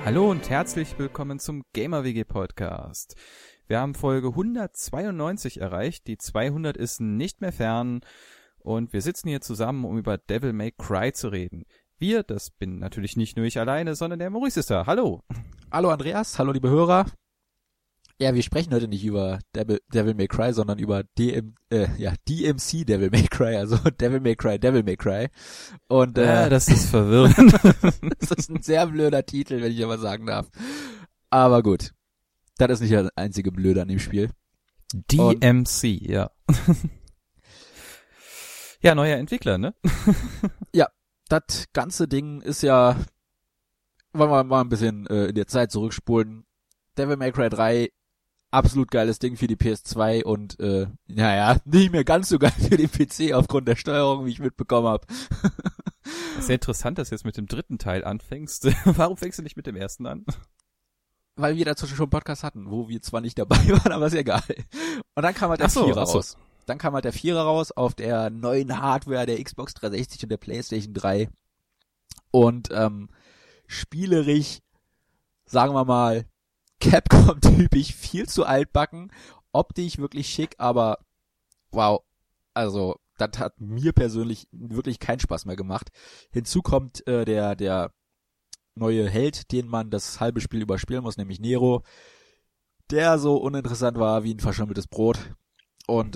Hallo und herzlich willkommen zum Gamer-WG Podcast. Wir haben Folge 192 erreicht, die 200 ist nicht mehr fern und wir sitzen hier zusammen, um über Devil May Cry zu reden. Wir, das bin natürlich nicht nur ich alleine, sondern der Maurice ist da. Hallo. Hallo Andreas, hallo liebe Hörer. Ja, wir sprechen heute nicht über Devil May Cry, sondern über DMC Devil May Cry, also Devil May Cry. Und das ist verwirrend. Das ist ein sehr blöder Titel, wenn ich aber sagen darf. Aber gut, das ist nicht der einzige Blöde an dem Spiel. DMC, ja. Ja, neuer Entwickler, ne? Ja, das ganze Ding ist ja, wollen wir mal ein bisschen in der Zeit zurückspulen. Devil May Cry 3, absolut geiles Ding für die PS2 und nicht mehr ganz so geil für den PC aufgrund der Steuerung, wie ich mitbekommen habe. Sehr interessant, dass du jetzt mit dem dritten Teil anfängst. Warum fängst du nicht mit dem ersten an? Weil wir dazu schon einen Podcast hatten, wo wir zwar nicht dabei waren, aber ist egal. Und dann kam halt der Vierer raus. Dann kam halt der Vierer raus auf der neuen Hardware der Xbox 360 und der PlayStation 3. Und spielerisch, sagen wir mal, Capcom-typisch viel zu altbacken, optisch wirklich schick, aber wow, also das hat mir persönlich wirklich keinen Spaß mehr gemacht. Hinzu kommt der neue Held, den man das halbe Spiel überspielen muss, nämlich Nero, der so uninteressant war wie ein verschimmeltes Brot. Und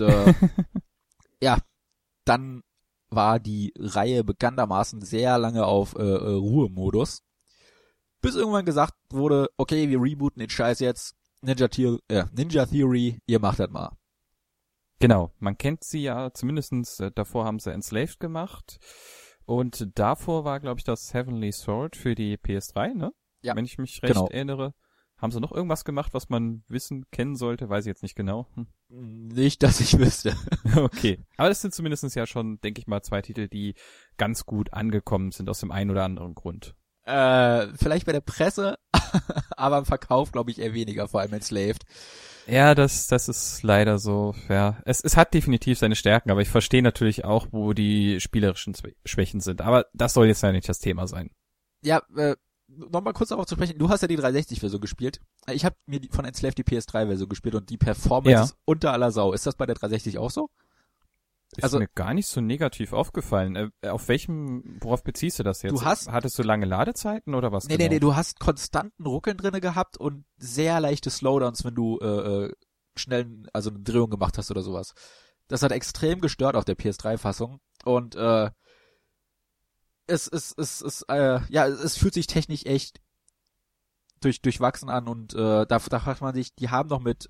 ja, dann war die Reihe bekanntermaßen sehr lange auf Ruhemodus. Bis irgendwann gesagt wurde, okay, wir rebooten den Scheiß jetzt. Ninja Theory, ihr macht das mal. Genau, man kennt sie ja, zumindestens davor haben sie Enslaved gemacht. Und davor war, glaube ich, das Heavenly Sword für die PS3, ne? Ja. Wenn ich mich recht erinnere. Haben sie noch irgendwas gemacht, was man kennen sollte? Weiß ich jetzt nicht genau. Nicht, dass ich wüsste. Okay. Aber das sind zumindestens ja schon, denke ich mal, 2 Titel, die ganz gut angekommen sind aus dem einen oder anderen Grund. Vielleicht bei der Presse, aber im Verkauf glaube ich eher weniger, vor allem Enslaved. Ja, das ist leider so, ja. Es hat definitiv seine Stärken, aber ich verstehe natürlich auch, wo die spielerischen Schwächen sind. Aber das soll jetzt ja nicht das Thema sein. Ja, nochmal kurz darauf zu sprechen, du hast ja die 360-Version gespielt. Ich habe mir von Enslaved die PS3-Version gespielt und die Performance ist unter aller Sau. Ist das bei der 360 auch so? Ist mir gar nicht so negativ aufgefallen. Worauf beziehst du das jetzt? Hattest du lange Ladezeiten oder was? Nee, du hast konstanten Ruckeln drinne gehabt und sehr leichte Slowdowns, wenn du schnell eine Drehung gemacht hast oder sowas. Das hat extrem gestört auf der PS3-Fassung und es fühlt sich technisch echt durchwachsen an und da fragt man sich, die haben doch mit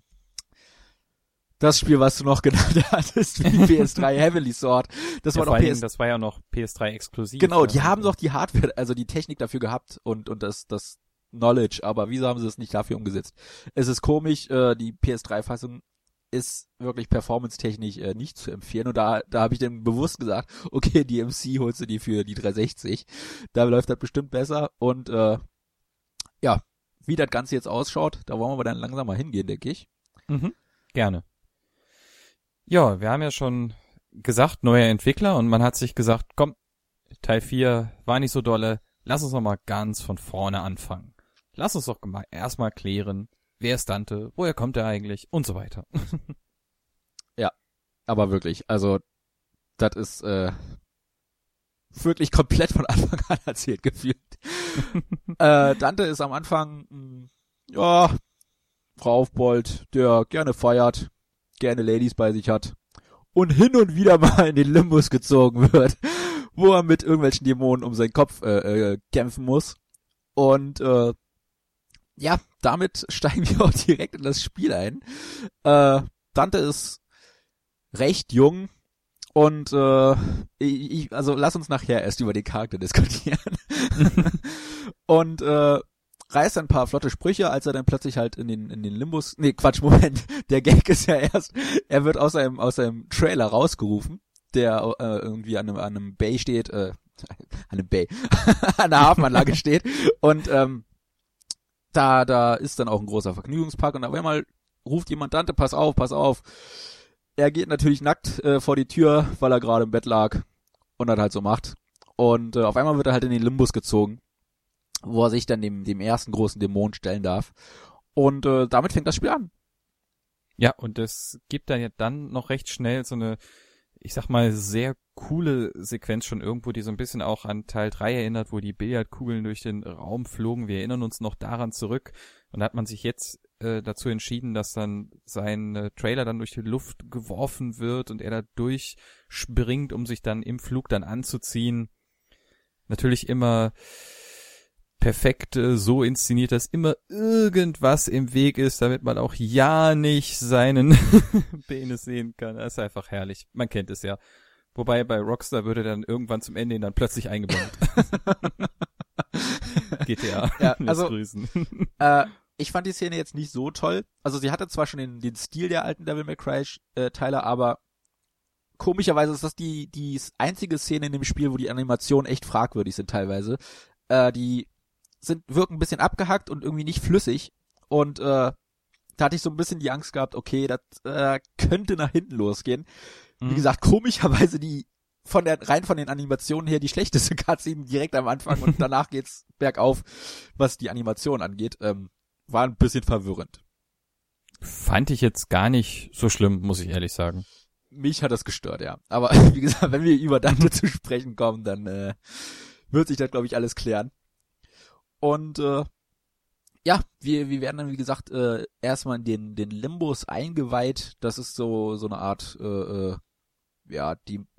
das Spiel, was du noch genannt hattest, wie PS3 Heavenly Sword. Das war das war ja noch PS3 exklusiv. Genau, die haben doch die Hardware, also die Technik dafür gehabt und das Knowledge, aber wieso haben sie es nicht dafür umgesetzt? Es ist komisch, die PS3-Fassung ist wirklich performance-technisch nicht zu empfehlen und da habe ich dann bewusst gesagt, okay, DMC holst du die für die 360. Da läuft das bestimmt besser und wie das Ganze jetzt ausschaut, da wollen wir dann langsam mal hingehen, denke ich. Mhm, gerne. Ja, wir haben ja schon gesagt, neuer Entwickler und man hat sich gesagt, komm, Teil 4 war nicht so dolle, lass uns noch mal ganz von vorne anfangen. Lass uns doch mal erstmal klären, wer ist Dante, woher kommt er eigentlich und so weiter. Ja, aber wirklich, also das ist wirklich komplett von Anfang an erzählt gefühlt. Dante ist am Anfang, Frau Aufbold, der gerne feiert, gerne Ladies bei sich hat und hin und wieder mal in den Limbus gezogen wird, wo er mit irgendwelchen Dämonen um seinen Kopf kämpfen muss. Und damit steigen wir auch direkt in das Spiel ein. Dante ist recht jung und also lass uns nachher erst über den Charakter diskutieren. Und reißt ein paar flotte Sprüche, als er dann plötzlich halt in den Limbus, Moment, der Gag ist ja erst, er wird aus seinem Trailer rausgerufen, der irgendwie an einem Bay steht, an der Hafenanlage steht und da ist dann auch ein großer Vergnügungspark und auf einmal ruft jemand, Dante, pass auf. Er geht natürlich nackt vor die Tür, weil er gerade im Bett lag und das halt so macht. Und auf einmal wird er halt in den Limbus gezogen. wo er sich dann dem ersten großen Dämon stellen darf. Und damit fängt das Spiel an. Ja, und es gibt dann noch recht schnell so eine, ich sag mal, sehr coole Sequenz schon irgendwo, die so ein bisschen auch an Teil 3 erinnert, wo die Billardkugeln durch den Raum flogen. Wir erinnern uns noch daran zurück. Und da hat man sich jetzt dazu entschieden, dass dann sein Trailer dann durch die Luft geworfen wird und er da durchspringt, um sich dann im Flug dann anzuziehen. Natürlich immer perfekt so inszeniert, dass immer irgendwas im Weg ist, damit man auch ja nicht seinen Penis sehen kann. Das ist einfach herrlich. Man kennt es ja. Wobei bei Rockstar würde dann irgendwann zum Ende hin dann plötzlich eingeblendet. GTA. Ja, also, grüßen. Ich fand die Szene jetzt nicht so toll. Also sie hatte zwar schon den Stil der alten Devil May Cry Teile, aber komischerweise ist das die einzige Szene in dem Spiel, wo die Animationen echt fragwürdig sind teilweise. Die wirken ein bisschen abgehackt und irgendwie nicht flüssig. Und da hatte ich so ein bisschen die Angst gehabt, okay, das könnte nach hinten losgehen. Wie gesagt, komischerweise rein von den Animationen her die schlechteste Cutscene direkt am Anfang und danach geht's bergauf, was die Animation angeht. War ein bisschen verwirrend. Fand ich jetzt gar nicht so schlimm, muss ich ehrlich sagen. Mich hat das gestört, ja. Aber wie gesagt, wenn wir über Dante zu sprechen kommen, dann wird sich das, glaube ich, alles klären. Und ja, wir werden dann, wie gesagt, erstmal in den Limbus eingeweiht. Das ist so eine Art, ja,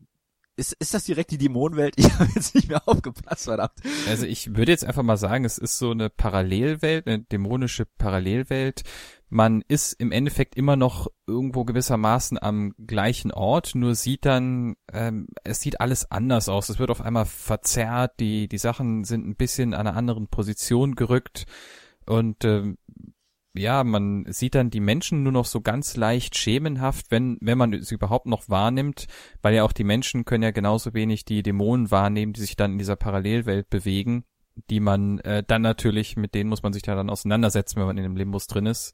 ist das direkt die Dämonenwelt? Ich habe jetzt nicht mehr aufgepasst, verdammt. Also ich würde jetzt einfach mal sagen, es ist so eine Parallelwelt, eine dämonische Parallelwelt. Man ist im Endeffekt immer noch irgendwo gewissermaßen am gleichen Ort, nur sieht dann, es sieht alles anders aus. Es wird auf einmal verzerrt, die Sachen sind ein bisschen an einer anderen Position gerückt und ja, man sieht dann die Menschen nur noch so ganz leicht schemenhaft, wenn man sie überhaupt noch wahrnimmt, weil ja auch die Menschen können ja genauso wenig die Dämonen wahrnehmen, die sich dann in dieser Parallelwelt bewegen, die man dann natürlich, mit denen muss man sich da dann auseinandersetzen, wenn man in dem Limbus drin ist.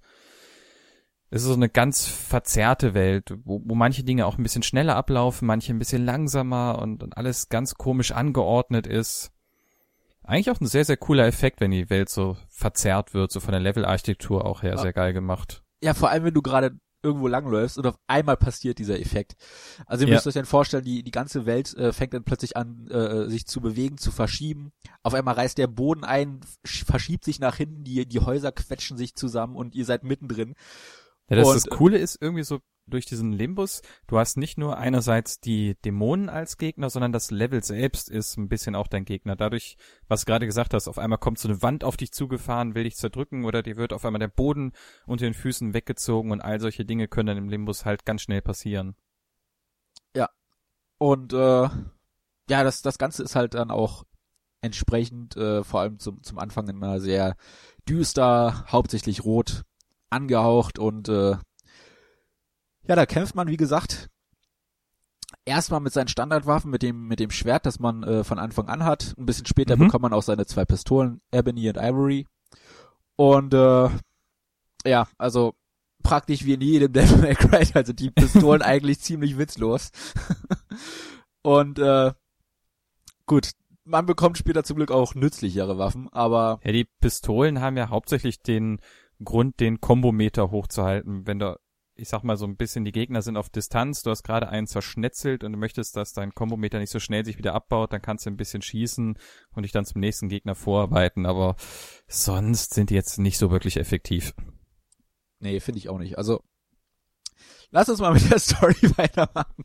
Es ist so eine ganz verzerrte Welt, wo manche Dinge auch ein bisschen schneller ablaufen, manche ein bisschen langsamer und alles ganz komisch angeordnet ist. Eigentlich auch ein sehr, sehr cooler Effekt, wenn die Welt so verzerrt wird, so von der Levelarchitektur auch her, sehr geil gemacht. Ja, vor allem, wenn du gerade irgendwo langläufst und auf einmal passiert dieser Effekt. Also ihr müsst euch dann vorstellen, die ganze Welt fängt dann plötzlich an, sich zu bewegen, zu verschieben. Auf einmal reißt der Boden ein, verschiebt sich nach hinten, die Häuser quetschen sich zusammen und ihr seid mittendrin. Ja, das Coole ist irgendwie so, durch diesen Limbus, du hast nicht nur einerseits die Dämonen als Gegner, sondern das Level selbst ist ein bisschen auch dein Gegner. Dadurch, was du gerade gesagt hast, auf einmal kommt so eine Wand auf dich zugefahren, will dich zerdrücken oder dir wird auf einmal der Boden unter den Füßen weggezogen und all solche Dinge können dann im Limbus halt ganz schnell passieren. Ja. Und ja, das Ganze ist halt dann auch entsprechend vor allem zum Anfang immer sehr düster, hauptsächlich rot angehaucht und ja, da kämpft man, wie gesagt, erstmal mit seinen Standardwaffen, mit dem Schwert, das man von Anfang an hat. Ein bisschen später bekommt man auch seine 2 Pistolen, Ebony und Ivory. Und ja, also praktisch wie in jedem Devil May Cry, also die Pistolen eigentlich ziemlich witzlos. Und gut, man bekommt später zum Glück auch nützlichere Waffen, aber... Ja, die Pistolen haben ja hauptsächlich den Grund, den Kombometer hochzuhalten, wenn du, ich sag mal so ein bisschen, die Gegner sind auf Distanz, du hast gerade einen zerschnetzelt und du möchtest, dass dein Kombometer nicht so schnell sich wieder abbaut, dann kannst du ein bisschen schießen und dich dann zum nächsten Gegner vorarbeiten, aber sonst sind die jetzt nicht so wirklich effektiv. Nee, finde ich auch nicht. Also, lass uns mal mit der Story weitermachen.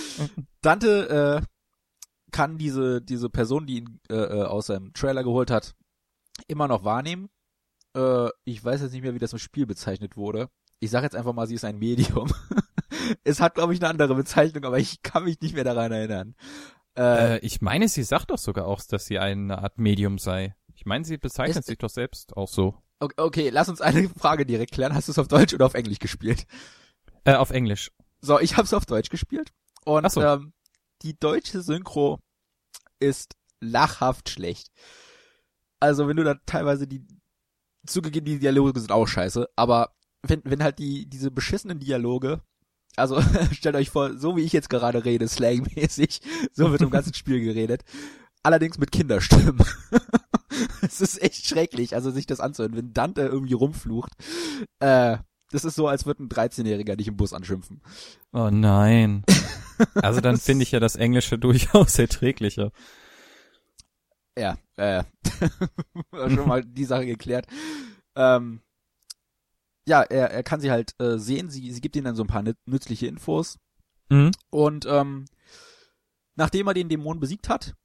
Dante kann diese Person, die ihn aus seinem Trailer geholt hat, immer noch wahrnehmen. Ich weiß jetzt nicht mehr, wie das im Spiel bezeichnet wurde. Ich sage jetzt einfach mal, sie ist ein Medium. Es hat, glaube ich, eine andere Bezeichnung, aber ich kann mich nicht mehr daran erinnern. Ich meine, sie sagt doch sogar auch, dass sie eine Art Medium sei. Ich meine, sie bezeichnet sich doch selbst auch so. Okay, lass uns eine Frage direkt klären. Hast du es auf Deutsch oder auf Englisch gespielt? Auf Englisch. So, ich habe es auf Deutsch gespielt. Und ach so. Die deutsche Synchro ist lachhaft schlecht. Also, wenn du da teilweise zugegeben, die Dialoge sind auch scheiße, aber wenn halt diese beschissenen Dialoge, also stellt euch vor, so wie ich jetzt gerade rede, slangmäßig, so wird im ganzen Spiel geredet. allerdings mit Kinderstimmen. Es ist echt schrecklich, also sich das anzuhören, wenn Dante irgendwie rumflucht. Das ist so, als würde ein 13-Jähriger dich im Bus anschimpfen. Oh nein. Also dann finde ich ja das Englische durchaus erträglicher. Ja, schon mal die Sache geklärt. Ja, er kann sie halt sehen, sie gibt ihm dann so ein paar nützliche Infos. Mhm. Und nachdem er den Dämon besiegt hat,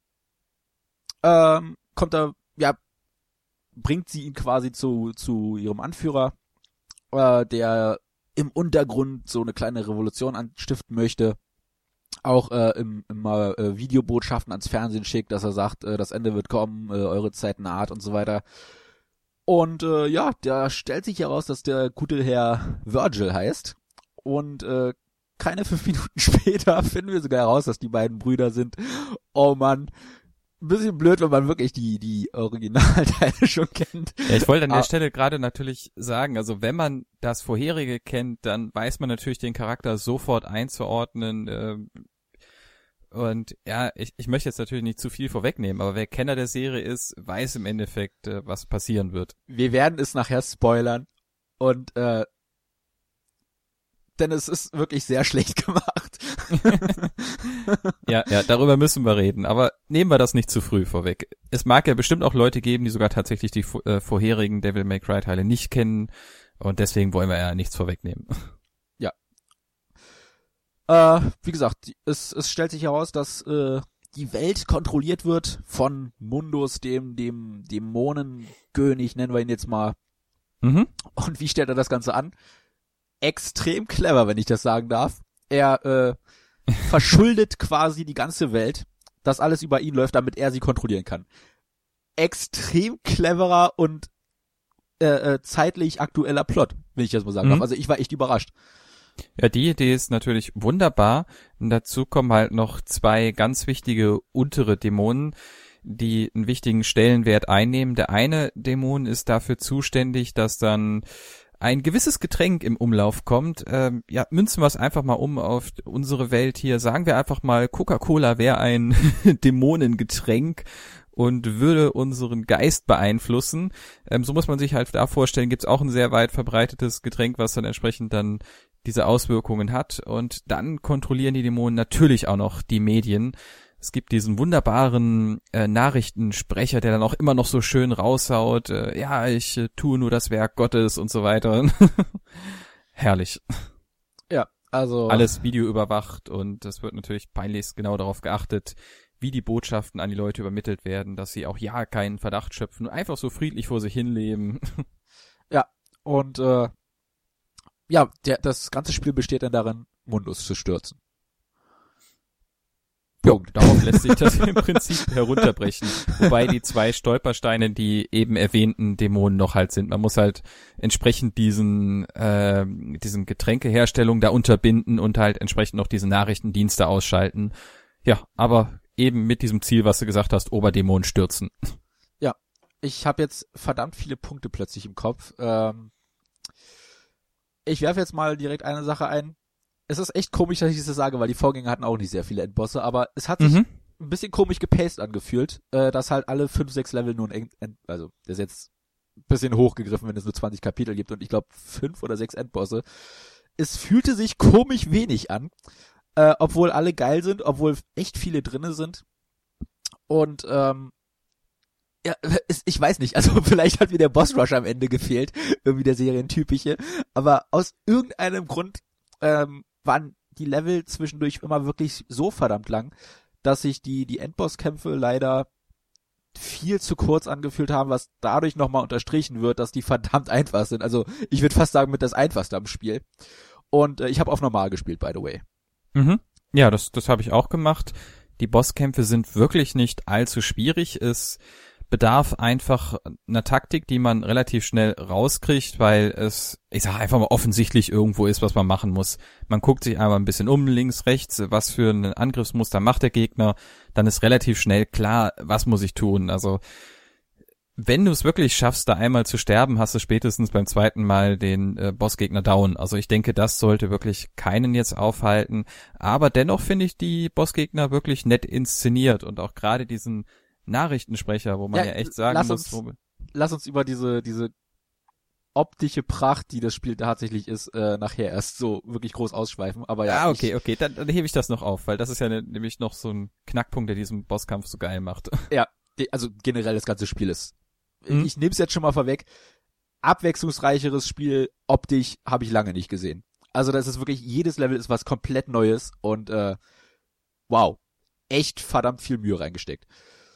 kommt er, ja, bringt sie ihn quasi zu ihrem Anführer, der im Untergrund so eine kleine Revolution anstiften möchte, auch immer Videobotschaften ans Fernsehen schickt, dass er sagt, das Ende wird kommen, eure Zeit naht und so weiter. Und ja, da stellt sich heraus, dass der gute Herr Virgil heißt. Und keine 5 Minuten später finden wir sogar heraus, dass die beiden Brüder sind. Oh Mann, ein bisschen blöd, wenn man wirklich die Originalteile schon kennt. Ja, ich wollte an der Stelle gerade natürlich sagen, also wenn man das Vorherige kennt, dann weiß man natürlich den Charakter sofort einzuordnen. Und ja, ich möchte jetzt natürlich nicht zu viel vorwegnehmen, aber wer Kenner der Serie ist, weiß im Endeffekt, was passieren wird. Wir werden es nachher spoilern und denn es ist wirklich sehr schlecht gemacht. Ja, darüber müssen wir reden, aber nehmen wir das nicht zu früh vorweg. Es mag ja bestimmt auch Leute geben, die sogar tatsächlich die vorherigen Devil May Cry Teile nicht kennen und deswegen wollen wir ja nichts vorwegnehmen. Ja. Wie gesagt, es stellt sich heraus, dass die Welt kontrolliert wird von Mundus, dem Dämonenkönig, nennen wir ihn jetzt mal. Mhm. Und wie stellt er das Ganze an? Extrem clever, wenn ich das sagen darf. Er verschuldet quasi die ganze Welt, dass alles über ihn läuft, damit er sie kontrollieren kann. Extrem cleverer und zeitlich aktueller Plot, wenn ich das mal sagen darf. Also ich war echt überrascht. Ja, die Idee ist natürlich wunderbar. Und dazu kommen halt noch 2 ganz wichtige untere Dämonen, die einen wichtigen Stellenwert einnehmen. Der eine Dämon ist dafür zuständig, dass dann ein gewisses Getränk im Umlauf kommt. Ja, münzen wir es einfach mal um auf unsere Welt hier. Sagen wir einfach mal, Coca-Cola wäre ein Dämonengetränk und würde unseren Geist beeinflussen. So muss man sich halt da vorstellen, gibt's auch ein sehr weit verbreitetes Getränk, was dann entsprechend dann diese Auswirkungen hat. Und dann kontrollieren die Dämonen natürlich auch noch die Medien. Es gibt diesen wunderbaren Nachrichtensprecher, der dann auch immer noch so schön raushaut, ja, ich tue nur das Werk Gottes und so weiter. Herrlich. Ja, also alles Video überwacht und es wird natürlich peinlichst genau darauf geachtet, wie die Botschaften an die Leute übermittelt werden, dass sie auch ja keinen Verdacht schöpfen und einfach so friedlich vor sich hin leben. Ja, und ja, das ganze Spiel besteht dann darin, Mundus zu stürzen. Punkt. Darauf lässt sich das im Prinzip herunterbrechen. Wobei die 2 Stolpersteine die eben erwähnten Dämonen noch halt sind. Man muss halt entsprechend diesen Getränkeherstellung da unterbinden und halt entsprechend noch diese Nachrichtendienste ausschalten. Ja, aber eben mit diesem Ziel, was du gesagt hast, Oberdämon stürzen. Ja, ich habe jetzt verdammt viele Punkte plötzlich im Kopf. Ich werfe jetzt mal direkt eine Sache ein. Es ist echt komisch, dass ich das sage, weil die Vorgänger hatten auch nicht sehr viele Endbosse, aber es hat sich ein bisschen komisch gepaced angefühlt, dass halt alle 5, 6 Level nur also das ist jetzt ein bisschen hochgegriffen, wenn es nur 20 Kapitel gibt und ich glaube 5 oder 6 Endbosse. Es fühlte sich komisch wenig an, obwohl alle geil sind, obwohl echt viele drinne sind und ja, ich weiß nicht, also vielleicht hat mir der Boss Rush am Ende gefehlt, irgendwie der Serientypische, aber aus irgendeinem Grund waren die Level zwischendurch immer wirklich so verdammt lang, dass sich die Endbosskämpfe leider viel zu kurz angefühlt haben, was dadurch nochmal unterstrichen wird, dass die verdammt einfach sind. Also ich würde fast sagen, mit das Einfachste am Spiel. Und ich habe auf normal gespielt, by the way. Mhm. Ja, das habe ich auch gemacht. Die Bosskämpfe sind wirklich nicht allzu schwierig. Es bedarf einfach einer Taktik, die man relativ schnell rauskriegt, weil es, ich sage einfach mal, offensichtlich irgendwo ist, was man machen muss. Man guckt sich einmal ein bisschen um, links, rechts, was für ein Angriffsmuster macht der Gegner, dann ist relativ schnell klar, was muss ich tun. Also wenn du es wirklich schaffst, da einmal zu sterben, hast du spätestens beim zweiten Mal den Bossgegner down. Also ich denke, das sollte wirklich keinen jetzt aufhalten. Aber dennoch finde ich die Bossgegner wirklich nett inszeniert und auch gerade diesen Nachrichtensprecher, wo man ja echt sagen muss. Lass uns über diese optische Pracht, die das Spiel tatsächlich ist, nachher erst so wirklich groß ausschweifen. Aber ja. Okay, dann hebe ich das noch auf, weil das ist ja nämlich noch so ein Knackpunkt, der diesen Bosskampf so geil macht. Ja, also generell das ganze Spiel ist. Ich nehme es jetzt schon mal vorweg. Abwechslungsreicheres Spiel optisch habe ich lange nicht gesehen. Also das ist wirklich, jedes Level ist was komplett Neues und wow, echt verdammt viel Mühe reingesteckt.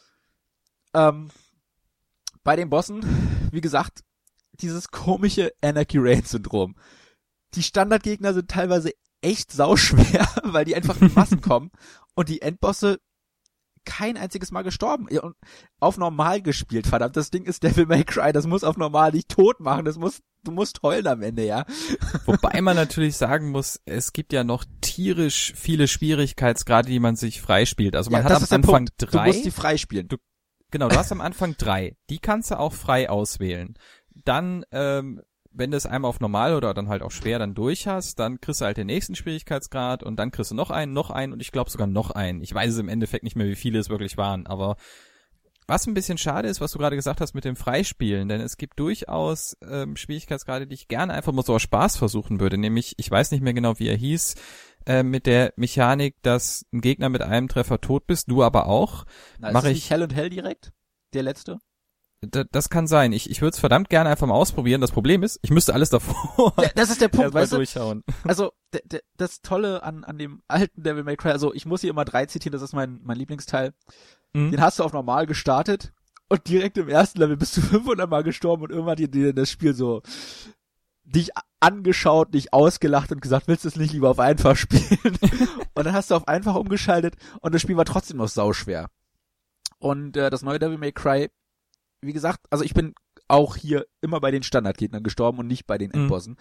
Bei den Bossen, wie gesagt, dieses komische Anarchy Reign Syndrom. Die Standardgegner sind teilweise echt sauschwer, weil die einfach in Massen kommen und die Endbosse kein einziges Mal gestorben. Und auf normal gespielt, verdammt, das Ding ist Devil May Cry, das muss auf normal nicht tot machen, du musst heulen am Ende, ja. Wobei man natürlich sagen muss, es gibt ja noch tierisch viele Schwierigkeitsgrade, die man sich freispielt. Also man hat am Anfang 3. Du musst die freispielen. Du hast am Anfang 3. Die kannst du auch frei auswählen. Dann, wenn du es einmal auf normal oder dann halt auch schwer dann durch hast, dann kriegst du halt den nächsten Schwierigkeitsgrad und dann kriegst du noch einen und ich glaube sogar noch einen. Ich weiß es im Endeffekt nicht mehr, wie viele es wirklich waren, aber was ein bisschen schade ist, was du gerade gesagt hast mit dem Freispielen, denn es gibt durchaus Schwierigkeitsgrade, die ich gerne einfach mal so aus Spaß versuchen würde, nämlich, ich weiß nicht mehr genau, wie er hieß, mit der Mechanik, dass ein Gegner mit einem Treffer tot bist, du aber auch. Ist nicht Hell und Hell direkt? Der letzte? Das kann sein. Ich würde es verdammt gerne einfach mal ausprobieren. Das Problem ist, ich müsste alles davor das ist der Punkt, weißt du? Durchhauen. Also das Tolle an dem alten Devil May Cry, also ich muss hier immer 3 zitieren, das ist mein Lieblingsteil. Den hast du auf normal gestartet und direkt im ersten Level bist du 500 Mal gestorben und irgendwann hat dir das Spiel so dich angeschaut, dich ausgelacht und gesagt, willst du es nicht lieber auf einfach spielen? Und dann hast du auf einfach umgeschaltet und das Spiel war trotzdem noch sauschwer. Und das neue Devil May Cry, wie gesagt, also ich bin auch hier immer bei den Standardgegnern gestorben und nicht bei den Endbossen.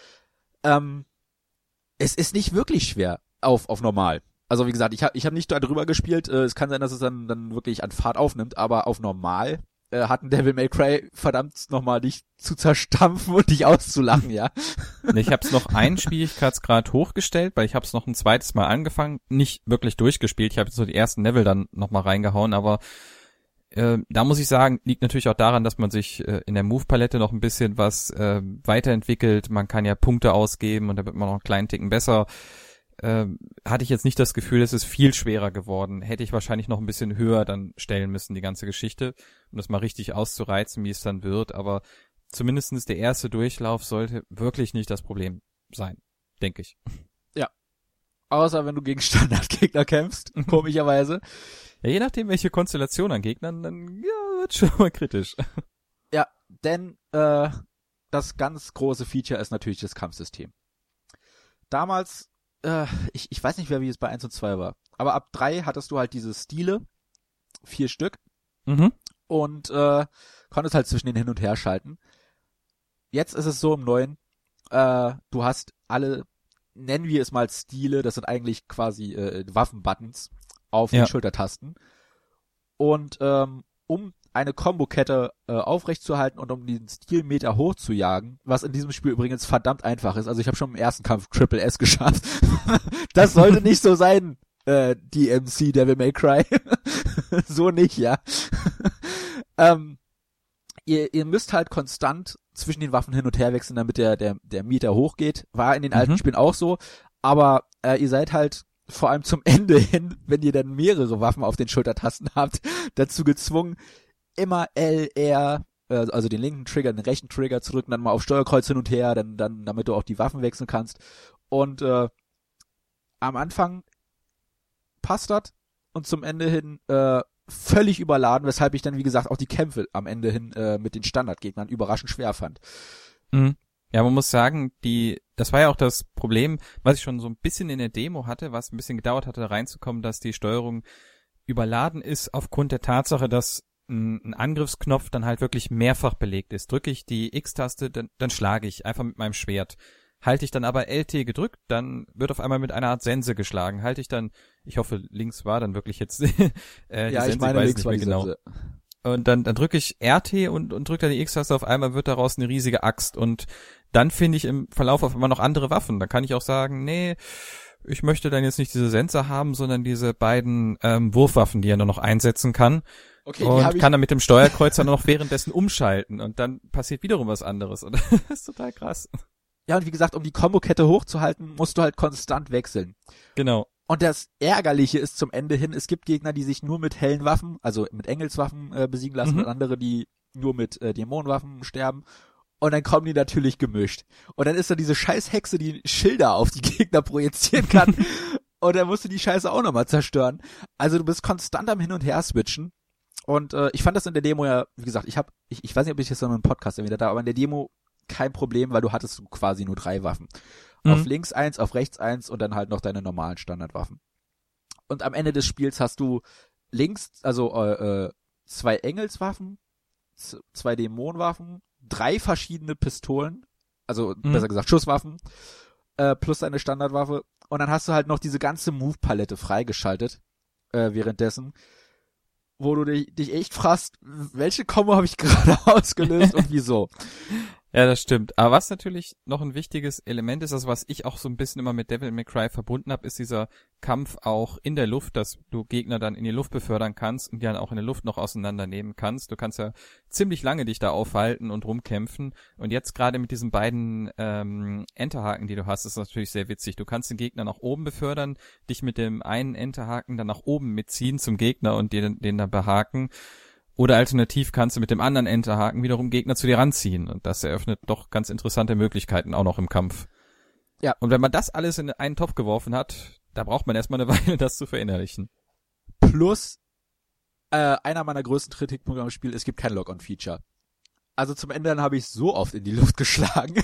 Es ist nicht wirklich schwer auf normal. Also wie gesagt, ich hab nicht da drüber gespielt. Es kann sein, dass es dann wirklich an Fahrt aufnimmt, aber auf normal hat ein Devil May Cry verdammt nochmal dich zu zerstampfen und dich auszulachen, ja. Ich habe es noch einen Schwierigkeitsgrad hochgestellt, weil ich habe es noch ein zweites Mal angefangen, nicht wirklich durchgespielt. Ich habe so die ersten Level dann nochmal reingehauen, aber da muss ich sagen, liegt natürlich auch daran, dass man sich in der Move-Palette noch ein bisschen was weiterentwickelt. Man kann ja Punkte ausgeben und da wird man noch einen kleinen Ticken besser. Hatte ich jetzt nicht das Gefühl, es ist viel schwerer geworden. Hätte ich wahrscheinlich noch ein bisschen höher dann stellen müssen, die ganze Geschichte, um das mal richtig auszureizen, wie es dann wird. Aber zumindestens der erste Durchlauf sollte wirklich nicht das Problem sein, denke ich. Ja. Außer wenn du gegen Standardgegner kämpfst, komischerweise. Ja, je nachdem, welche Konstellation an Gegnern, dann wird schon mal kritisch. Ja, denn das ganz große Feature ist natürlich das Kampfsystem. Damals, ich weiß nicht mehr, wie es bei 1 und 2 war, aber ab 3 hattest du halt diese Stile, 4 Stück, und konntest halt zwischen den hin und her schalten. Jetzt ist es so im Neuen, du hast alle, nennen wir es mal Stile, das sind eigentlich quasi Waffenbuttons auf den Schultertasten. Und um eine Kombokette aufrechtzuerhalten und um den Stilmeter hochzujagen, was in diesem Spiel übrigens verdammt einfach ist. Also ich habe schon im ersten Kampf Triple S geschafft. Das sollte nicht so sein, DMC Devil May Cry. So nicht, ja. Ihr müsst halt konstant zwischen den Waffen hin und her wechseln, damit der Meter hochgeht. War in den alten Spielen auch so. Aber ihr seid halt vor allem zum Ende hin, wenn ihr dann mehrere Waffen auf den Schultertasten habt, dazu gezwungen, immer L, R, also den linken Trigger, den rechten Trigger zu drücken, dann mal auf Steuerkreuz hin und her, dann damit du auch die Waffen wechseln kannst. Und am Anfang passt das und zum Ende hin völlig überladen, weshalb ich dann, wie gesagt, auch die Kämpfe am Ende hin mit den Standardgegnern überraschend schwer fand. Ja, man muss sagen, das war ja auch das Problem, was ich schon so ein bisschen in der Demo hatte, was ein bisschen gedauert hatte, da reinzukommen, dass die Steuerung überladen ist aufgrund der Tatsache, dass ein Angriffsknopf dann halt wirklich mehrfach belegt ist. Drücke ich die X-Taste, dann schlage ich einfach mit meinem Schwert. Halte ich dann aber LT gedrückt, dann wird auf einmal mit einer Art Sense geschlagen. Halte ich dann, ich hoffe, links war dann wirklich jetzt ja, Sense, ich meine links war die genau. Sense. Und dann drücke ich RT und drücke dann die X-Taste, auf einmal wird daraus eine riesige Axt. Und dann finde ich im Verlauf auf einmal noch andere Waffen. Da kann ich auch sagen, nee, ich möchte dann jetzt nicht diese Sense haben, sondern diese beiden Wurfwaffen, die er nur noch einsetzen kann. Okay, und kann dann mit dem Steuerkreuz dann noch währenddessen umschalten. Und dann passiert wiederum was anderes. Und das ist total krass. Ja, und wie gesagt, um die Kombokette hochzuhalten, musst du halt konstant wechseln. Genau. Und das Ärgerliche ist zum Ende hin, es gibt Gegner, die sich nur mit hellen Waffen, also mit Engelswaffen besiegen lassen und andere, die nur mit Dämonenwaffen sterben. Und dann kommen die natürlich gemischt. Und dann ist da diese scheiß Hexe, die Schilder auf die Gegner projizieren kann. Und dann musst du die Scheiße auch nochmal zerstören. Also du bist konstant am Hin und Her switchen. Und ich fand das in der Demo ja, wie gesagt, ich weiß nicht, ob ich das noch im Podcast erwähnt habe, aber in der Demo kein Problem, weil du hattest quasi nur 3 Waffen. Auf links 1, auf rechts 1 und dann halt noch deine normalen Standardwaffen. Und am Ende des Spiels hast du links, also 2 Engelswaffen, 2 Dämonenwaffen, 3 verschiedene Pistolen, also besser gesagt Schusswaffen, plus deine Standardwaffe. Und dann hast du halt noch diese ganze Move-Palette freigeschaltet, währenddessen, wo du dich echt fragst, welche Kombo habe ich gerade ausgelöst und wieso? Ja, das stimmt. Aber was natürlich noch ein wichtiges Element ist, also was ich auch so ein bisschen immer mit Devil May Cry verbunden habe, ist dieser Kampf auch in der Luft, dass du Gegner dann in die Luft befördern kannst und die dann auch in der Luft noch auseinandernehmen kannst. Du kannst ja ziemlich lange dich da aufhalten und rumkämpfen. Und jetzt gerade mit diesen beiden Enterhaken, die du hast, ist das natürlich sehr witzig. Du kannst den Gegner nach oben befördern, dich mit dem einen Enterhaken dann nach oben mitziehen zum Gegner und den dann behaken. Oder alternativ kannst du mit dem anderen Enterhaken wiederum Gegner zu dir ranziehen. Und das eröffnet doch ganz interessante Möglichkeiten auch noch im Kampf. Ja. Und wenn man das alles in einen Topf geworfen hat, da braucht man erstmal eine Weile, das zu verinnerlichen. Plus, einer meiner größten Kritikpunkte am Spiel, es gibt kein Lock-on-Feature. Also zum Ende dann habe ich so oft in die Luft geschlagen.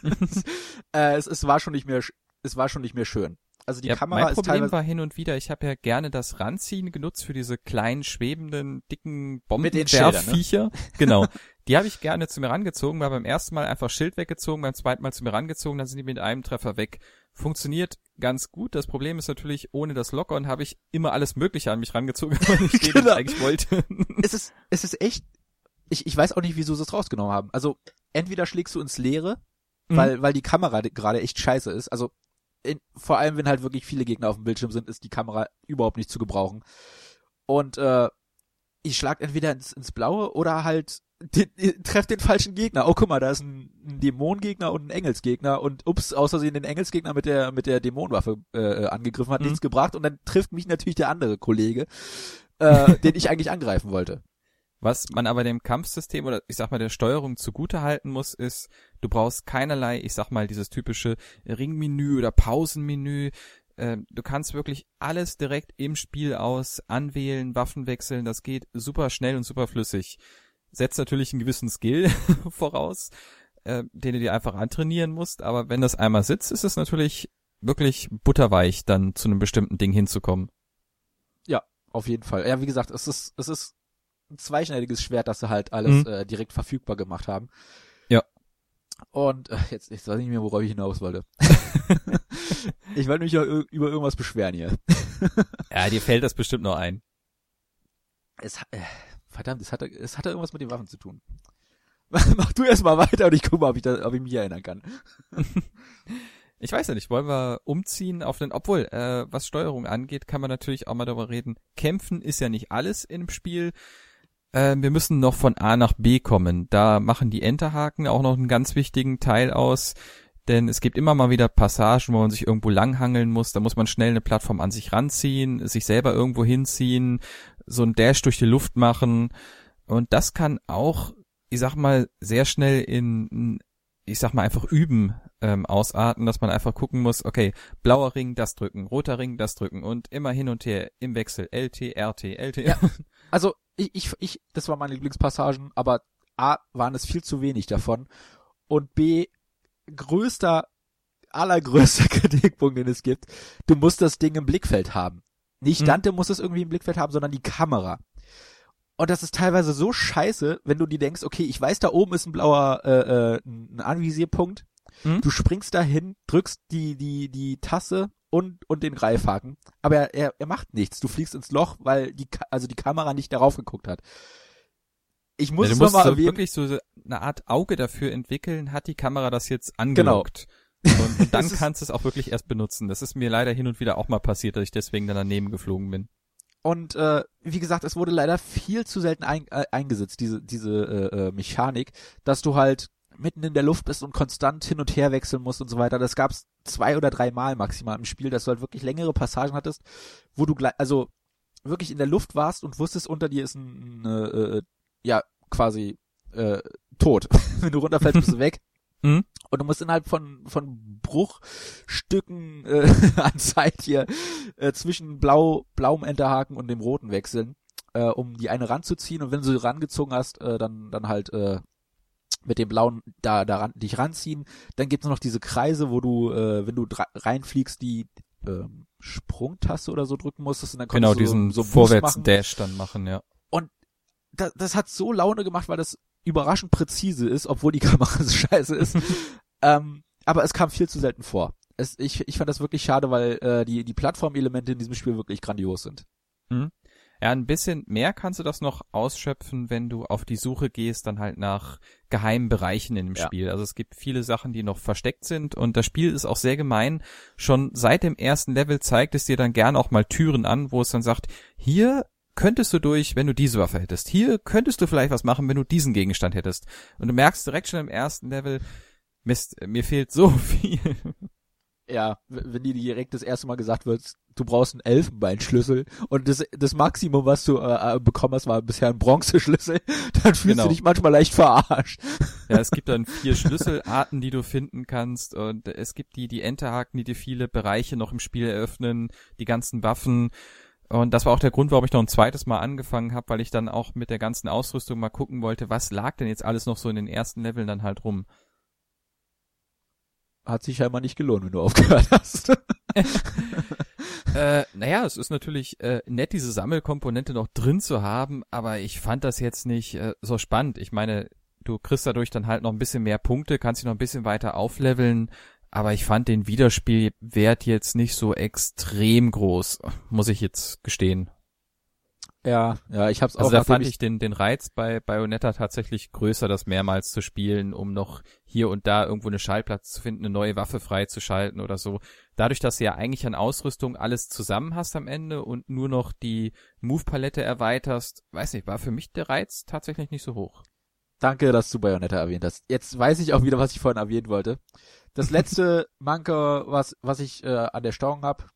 Es war schon nicht mehr schön. Also die Kamera mein ist Problem teilweise war hin und wieder, ich habe ja gerne das Ranziehen genutzt für diese kleinen, schwebenden, dicken Bombenwerfviecher. Ne? Genau. Die habe ich gerne zu mir rangezogen, war beim ersten Mal einfach Schild weggezogen, beim zweiten Mal zu mir rangezogen, dann sind die mit einem Treffer weg. Funktioniert ganz gut. Das Problem ist natürlich, ohne das Lock-on habe ich immer alles Mögliche an mich rangezogen, was ich genau. eigentlich wollte. Es ist echt, ich weiß auch nicht, wieso sie es rausgenommen haben. Also entweder schlägst du ins Leere, weil die Kamera gerade echt scheiße ist. Also vor allem, wenn halt wirklich viele Gegner auf dem Bildschirm sind, ist die Kamera überhaupt nicht zu gebrauchen. Und ich schlag entweder ins Blaue oder halt treff den falschen Gegner. Oh, guck mal, da ist ein Dämonengegner und ein Engelsgegner und ups, aus Versehen den Engelsgegner mit der Dämonenwaffe angegriffen, hat nichts gebracht und dann trifft mich natürlich der andere Kollege, den ich eigentlich angreifen wollte. Was man aber dem Kampfsystem oder ich sag mal der Steuerung zugute halten muss, ist, du brauchst keinerlei, ich sag mal dieses typische Ringmenü oder Pausenmenü. Du kannst wirklich alles direkt im Spiel aus anwählen, Waffen wechseln, das geht super schnell und super flüssig. Setzt natürlich einen gewissen Skill voraus, den du dir einfach antrainieren musst, aber wenn das einmal sitzt, ist es natürlich wirklich butterweich, dann zu einem bestimmten Ding hinzukommen. Ja, auf jeden Fall. Ja, wie gesagt, es ist ein zweischneidiges Schwert, das sie halt alles direkt verfügbar gemacht haben. Ja. Und jetzt weiß ich nicht mehr, worauf ich hinaus wollte. Ich wollte mich ja über irgendwas beschweren hier. Ja, dir fällt das bestimmt noch ein. Verdammt, es hatte irgendwas mit den Waffen zu tun. Mach du erst mal weiter und ich gucke mal, ob ich mich erinnern kann. Ich weiß ja nicht, wollen wir umziehen auf den, obwohl, was Steuerung angeht, kann man natürlich auch mal darüber reden. Kämpfen ist ja nicht alles im Spiel. Wir müssen noch von A nach B kommen. Da machen die Enterhaken auch noch einen ganz wichtigen Teil aus, denn es gibt immer mal wieder Passagen, wo man sich irgendwo langhangeln muss. Da muss man schnell eine Plattform an sich ranziehen, sich selber irgendwo hinziehen, so einen Dash durch die Luft machen. Und das kann auch, ich sag mal, sehr schnell einfach üben ausarten, dass man einfach gucken muss, okay, blauer Ring, das drücken, roter Ring, das drücken und immer hin und her im Wechsel, LT, RT, LT. Ja, also ich, das waren meine Lieblingspassagen, aber A, waren es viel zu wenig davon und B, allergrößter Kritikpunkt, den es gibt, du musst das Ding im Blickfeld haben. Nicht Dante muss es irgendwie im Blickfeld haben, sondern die Kamera. Und das ist teilweise so scheiße, wenn du dir denkst, okay, ich weiß, da oben ist ein blauer ein Anvisierpunkt. Du springst dahin, drückst die Taste und den Greifhaken, aber er macht nichts. Du fliegst ins Loch, weil die Kamera nicht darauf geguckt hat. Ich muss du es musst nochmal so erwähnen. wirklich so eine Art Auge dafür entwickeln, hat die Kamera das jetzt angelockt. Genau. Und dann kannst du es auch wirklich erst benutzen. Das ist mir leider hin und wieder auch mal passiert, dass ich deswegen dann daneben geflogen bin. Und wie gesagt, es wurde leider viel zu selten eingesetzt, diese Mechanik, dass du halt mitten in der Luft bist und konstant hin und her wechseln musst und so weiter. Das gab's 2 oder 3 Mal maximal im Spiel, dass du halt wirklich längere Passagen hattest, wo du also wirklich in der Luft warst und wusstest, unter dir ist quasi tot. Wenn du runterfällst, bist du weg. Mhm. Und du musst innerhalb von Bruchstücken an Zeit hier zwischen blauem Enterhaken und dem roten wechseln, um die eine ranzuziehen. Und wenn du sie rangezogen hast, dann halt mit dem blauen dich ranziehen. Dann gibt's noch diese Kreise, wo du, wenn du reinfliegst, die Sprungtaste oder so drücken musstest. Und dann Genau, konntest diesen so Vorwärts-Dash dann machen, ja. Und das hat so Laune gemacht, weil das überraschend präzise ist, obwohl die Kamera so scheiße ist. Aber es kam viel zu selten vor. Ich fand das wirklich schade, weil die Plattformelemente in diesem Spiel wirklich grandios sind. Mhm. Ja, ein bisschen mehr kannst du das noch ausschöpfen, wenn du auf die Suche gehst, dann halt nach geheimen Bereichen in dem Spiel. Also es gibt viele Sachen, die noch versteckt sind und das Spiel ist auch sehr gemein. Schon seit dem ersten Level zeigt es dir dann gern auch mal Türen an, wo es dann sagt, hier könntest du durch, wenn du diese Waffe hättest. Hier könntest du vielleicht was machen, wenn du diesen Gegenstand hättest. Und du merkst direkt schon im ersten Level, Mist, mir fehlt so viel. Ja, wenn dir direkt das erste Mal gesagt wird, du brauchst einen Elfenbeinschlüssel und das Maximum, was du bekommen hast, war bisher ein Bronzeschlüssel, dann fühlst du dich manchmal leicht verarscht. Ja, es gibt dann 4 Schlüsselarten, die du finden kannst und es gibt die Enterhaken, die dir viele Bereiche noch im Spiel eröffnen, die ganzen Waffen. Und das war auch der Grund, warum ich noch ein zweites Mal angefangen habe, weil ich dann auch mit der ganzen Ausrüstung mal gucken wollte, was lag denn jetzt alles noch so in den ersten Leveln dann halt rum. Hat sich scheinbar nicht gelohnt, wenn du aufgehört hast. Naja, es ist natürlich nett, diese Sammelkomponente noch drin zu haben, aber ich fand das jetzt nicht so spannend. Ich meine, du kriegst dadurch dann halt noch ein bisschen mehr Punkte, kannst dich noch ein bisschen weiter aufleveln, aber ich fand den Wiederspielwert jetzt nicht so extrem groß, muss ich jetzt gestehen. Ja, ich hab's auch. Also da fand ich den Reiz bei Bayonetta tatsächlich größer, das mehrmals zu spielen, um noch hier und da irgendwo eine Schallplatte zu finden, eine neue Waffe freizuschalten oder so. Dadurch, dass du ja eigentlich an Ausrüstung alles zusammen hast am Ende und nur noch die Move-Palette erweiterst, weiß nicht, war für mich der Reiz tatsächlich nicht so hoch. Danke, dass du Bayonetta erwähnt hast. Jetzt weiß ich auch wieder, was ich vorhin erwähnen wollte. Das letzte Manko, was ich an der Steuerung habe,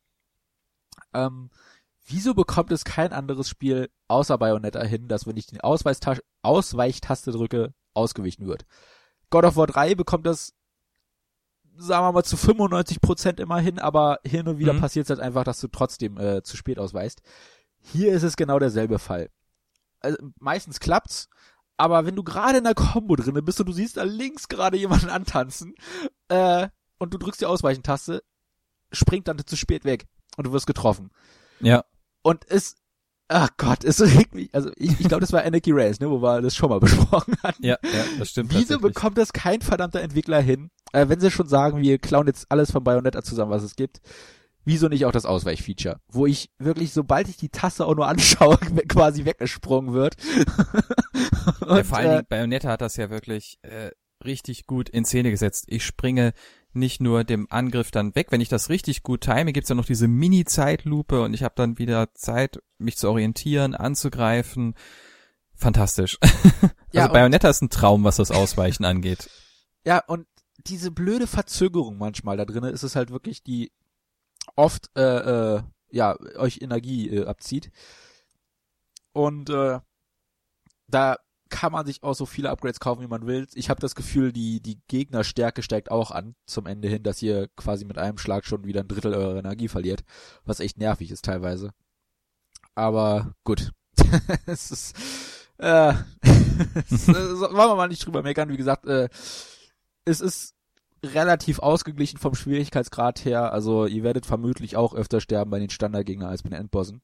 wieso bekommt es kein anderes Spiel außer Bayonetta hin, dass wenn ich die Ausweichtaste drücke, ausgewichen wird? God of War 3 bekommt das, sagen wir mal, zu 95% immer hin, aber hin und wieder passiert es halt einfach, dass du trotzdem zu spät ausweichst. Hier ist es genau derselbe Fall. Also, meistens klappt's, aber wenn du gerade in der Combo drinne bist und du siehst da links gerade jemanden antanzen und du drückst die Ausweichentaste, springt dann zu spät weg und du wirst getroffen. Ja. Und es regt mich, also ich glaube, das war Anarchy Reigns, ne, wo wir das schon mal besprochen hatten. Ja, das stimmt. Wieso bekommt das kein verdammter Entwickler hin, wenn sie schon sagen, wir klauen jetzt alles von Bayonetta zusammen, was es gibt, wieso nicht auch das Ausweichfeature, wo ich wirklich, sobald ich die Taste auch nur anschaue, quasi weggesprungen wird. Und, ja, vor allen Dingen, Bayonetta hat das ja wirklich richtig gut in Szene gesetzt. Ich springe nicht nur dem Angriff dann weg, wenn ich das richtig gut time, gibt's dann noch diese Mini-Zeitlupe und ich habe dann wieder Zeit, mich zu orientieren, anzugreifen. Fantastisch. Ja, also Bayonetta ist ein Traum, was das Ausweichen angeht. Ja, und diese blöde Verzögerung manchmal da drinnen ist es halt wirklich, die oft euch Energie abzieht. Und da kann man sich auch so viele Upgrades kaufen, wie man will. Ich habe das Gefühl, die Gegnerstärke steigt auch an zum Ende hin, dass ihr quasi mit einem Schlag schon wieder 1/3 eurer Energie verliert, was echt nervig ist teilweise. Aber gut. Es ist wollen wir mal nicht drüber meckern. Wie gesagt, es ist relativ ausgeglichen vom Schwierigkeitsgrad her. Also ihr werdet vermutlich auch öfter sterben bei den Standardgegnern als bei den Endbossen.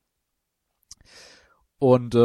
Und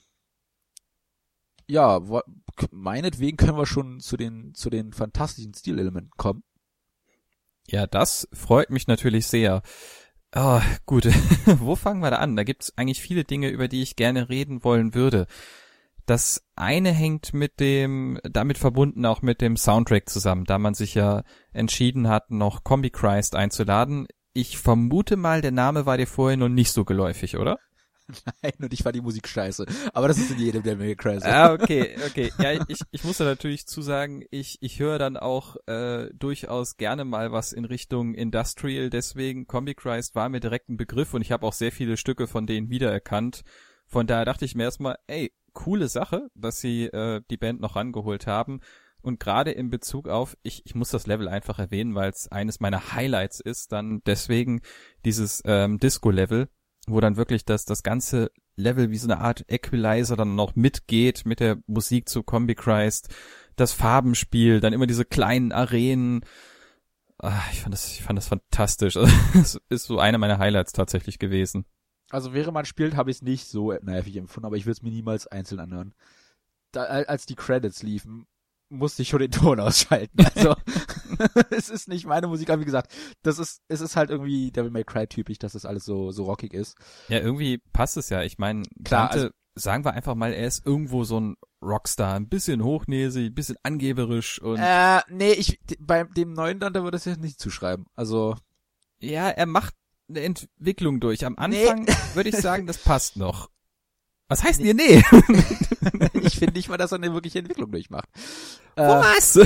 ja, meinetwegen können wir schon zu den fantastischen Stilelementen kommen. Ja, das freut mich natürlich sehr. Oh, gut, wo fangen wir da an? Da gibt's eigentlich viele Dinge, über die ich gerne reden wollen würde. Das eine hängt damit verbunden auch mit dem Soundtrack zusammen, da man sich ja entschieden hat, noch Combichrist einzuladen. Ich vermute mal, der Name war dir vorher noch nicht so geläufig, oder? Nein, und ich fand die Musik scheiße. Aber das ist in jedem Devil May Cry so. Ah, okay. Ja, ich muss da natürlich zusagen, ich höre dann auch durchaus gerne mal was in Richtung Industrial, deswegen Combichrist war mir direkt ein Begriff und ich habe auch sehr viele Stücke von denen wiedererkannt. Von daher dachte ich mir erstmal, ey, coole Sache, dass sie die Band noch rangeholt haben. Und gerade in Bezug auf, ich muss das Level einfach erwähnen, weil es eines meiner Highlights ist, dann deswegen dieses Disco-Level, wo dann wirklich das ganze Level wie so eine Art Equalizer dann noch mitgeht mit der Musik zu Combichrist, das Farbenspiel, dann immer diese kleinen Arenen. Ich fand das fantastisch. Also, das ist so eine meiner Highlights tatsächlich gewesen. Also während man spielt, habe ich es nicht so nervig empfunden, aber ich will es mir niemals einzeln anhören. Als die Credits liefen, musste ich schon den Ton ausschalten. Also es ist nicht meine Musik, aber wie gesagt, es ist halt irgendwie Devil May Cry typisch, dass das alles so rockig ist. Ja, irgendwie passt es ja. Ich meine, klar, Dante, sagen wir einfach mal, er ist irgendwo so ein Rockstar, ein bisschen hochnäsig, ein bisschen angeberisch und nee, bei dem neuen Dante würde ich es jetzt nicht zuschreiben. Also ja, er macht eine Entwicklung durch. Am Anfang würde ich sagen, das passt noch. Was heißt denn nee? Ich finde nicht mal, dass er eine wirkliche Entwicklung durchmacht. Was?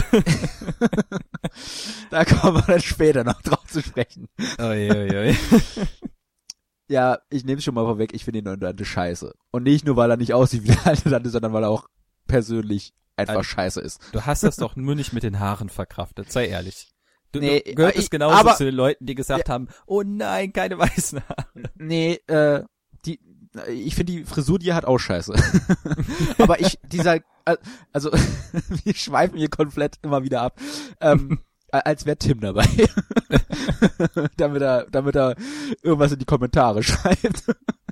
Da kommen wir dann später noch drauf zu sprechen. Oi. Ja, ich nehme es schon mal vorweg, ich finde den neuen Dante scheiße. Und nicht nur, weil er nicht aussieht wie der alte Dante, sondern weil er auch persönlich einfach scheiße ist. Du hast das doch nur nicht mit den Haaren verkraftet, sei ehrlich. Du gehört es genauso zu den Leuten, die gesagt haben, oh nein, keine weißen Haare. Nee, ich finde die Frisur, die er hat, auch scheiße. Aber also wir schweifen hier komplett immer wieder ab. Als wäre Tim dabei. damit er irgendwas in die Kommentare schreibt.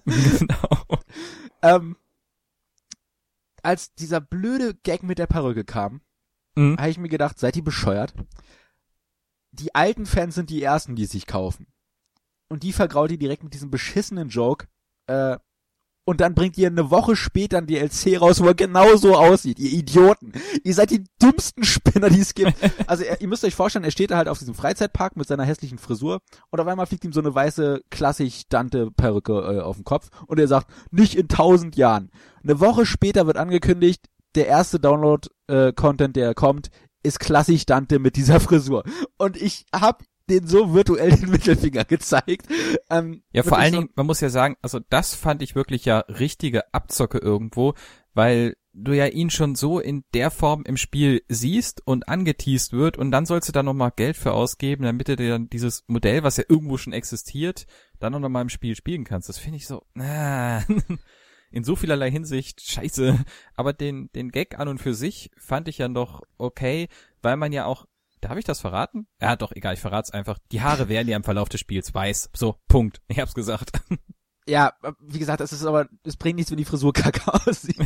Genau. Als dieser blöde Gag mit der Perücke kam, habe ich mir gedacht, seid ihr bescheuert? Die alten Fans sind die ersten, die es sich kaufen. Und die vergrault ihr direkt mit diesem beschissenen Joke, und dann bringt ihr eine Woche später ein DLC raus, wo er genauso aussieht. Ihr Idioten. Ihr seid die dümmsten Spinner, die es gibt. Also ihr müsst euch vorstellen, er steht da halt auf diesem Freizeitpark mit seiner hässlichen Frisur und auf einmal fliegt ihm so eine weiße klassisch Dante-Perücke auf den Kopf und er sagt, nicht in 1000 Jahren. Eine Woche später wird angekündigt, der erste Download-Content, der kommt, ist klassisch Dante mit dieser Frisur. Und ich hab den so virtuell den Mittelfinger gezeigt. Ja, vor allen Dingen, man muss ja sagen, also das fand ich wirklich ja richtige Abzocke irgendwo, weil du ja ihn schon so in der Form im Spiel siehst und angeteast wird und dann sollst du da nochmal Geld für ausgeben, damit du dir dann dieses Modell, was ja irgendwo schon existiert, dann noch mal im Spiel spielen kannst. Das finde ich so, in so vielerlei Hinsicht scheiße. Aber den Gag an und für sich fand ich ja noch okay, weil man ja auch, darf ich das verraten? Ja, doch, egal, ich verrat's einfach. Die Haare werden ja im Verlauf des Spiels weiß. So, Punkt. Ich hab's gesagt. Ja, wie gesagt, es bringt nichts, wenn die Frisur kacke aussieht.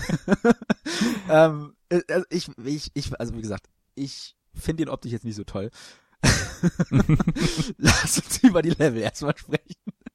Also wie gesagt, ich finde den optisch jetzt nicht so toll. Lass uns über die Level erstmal sprechen.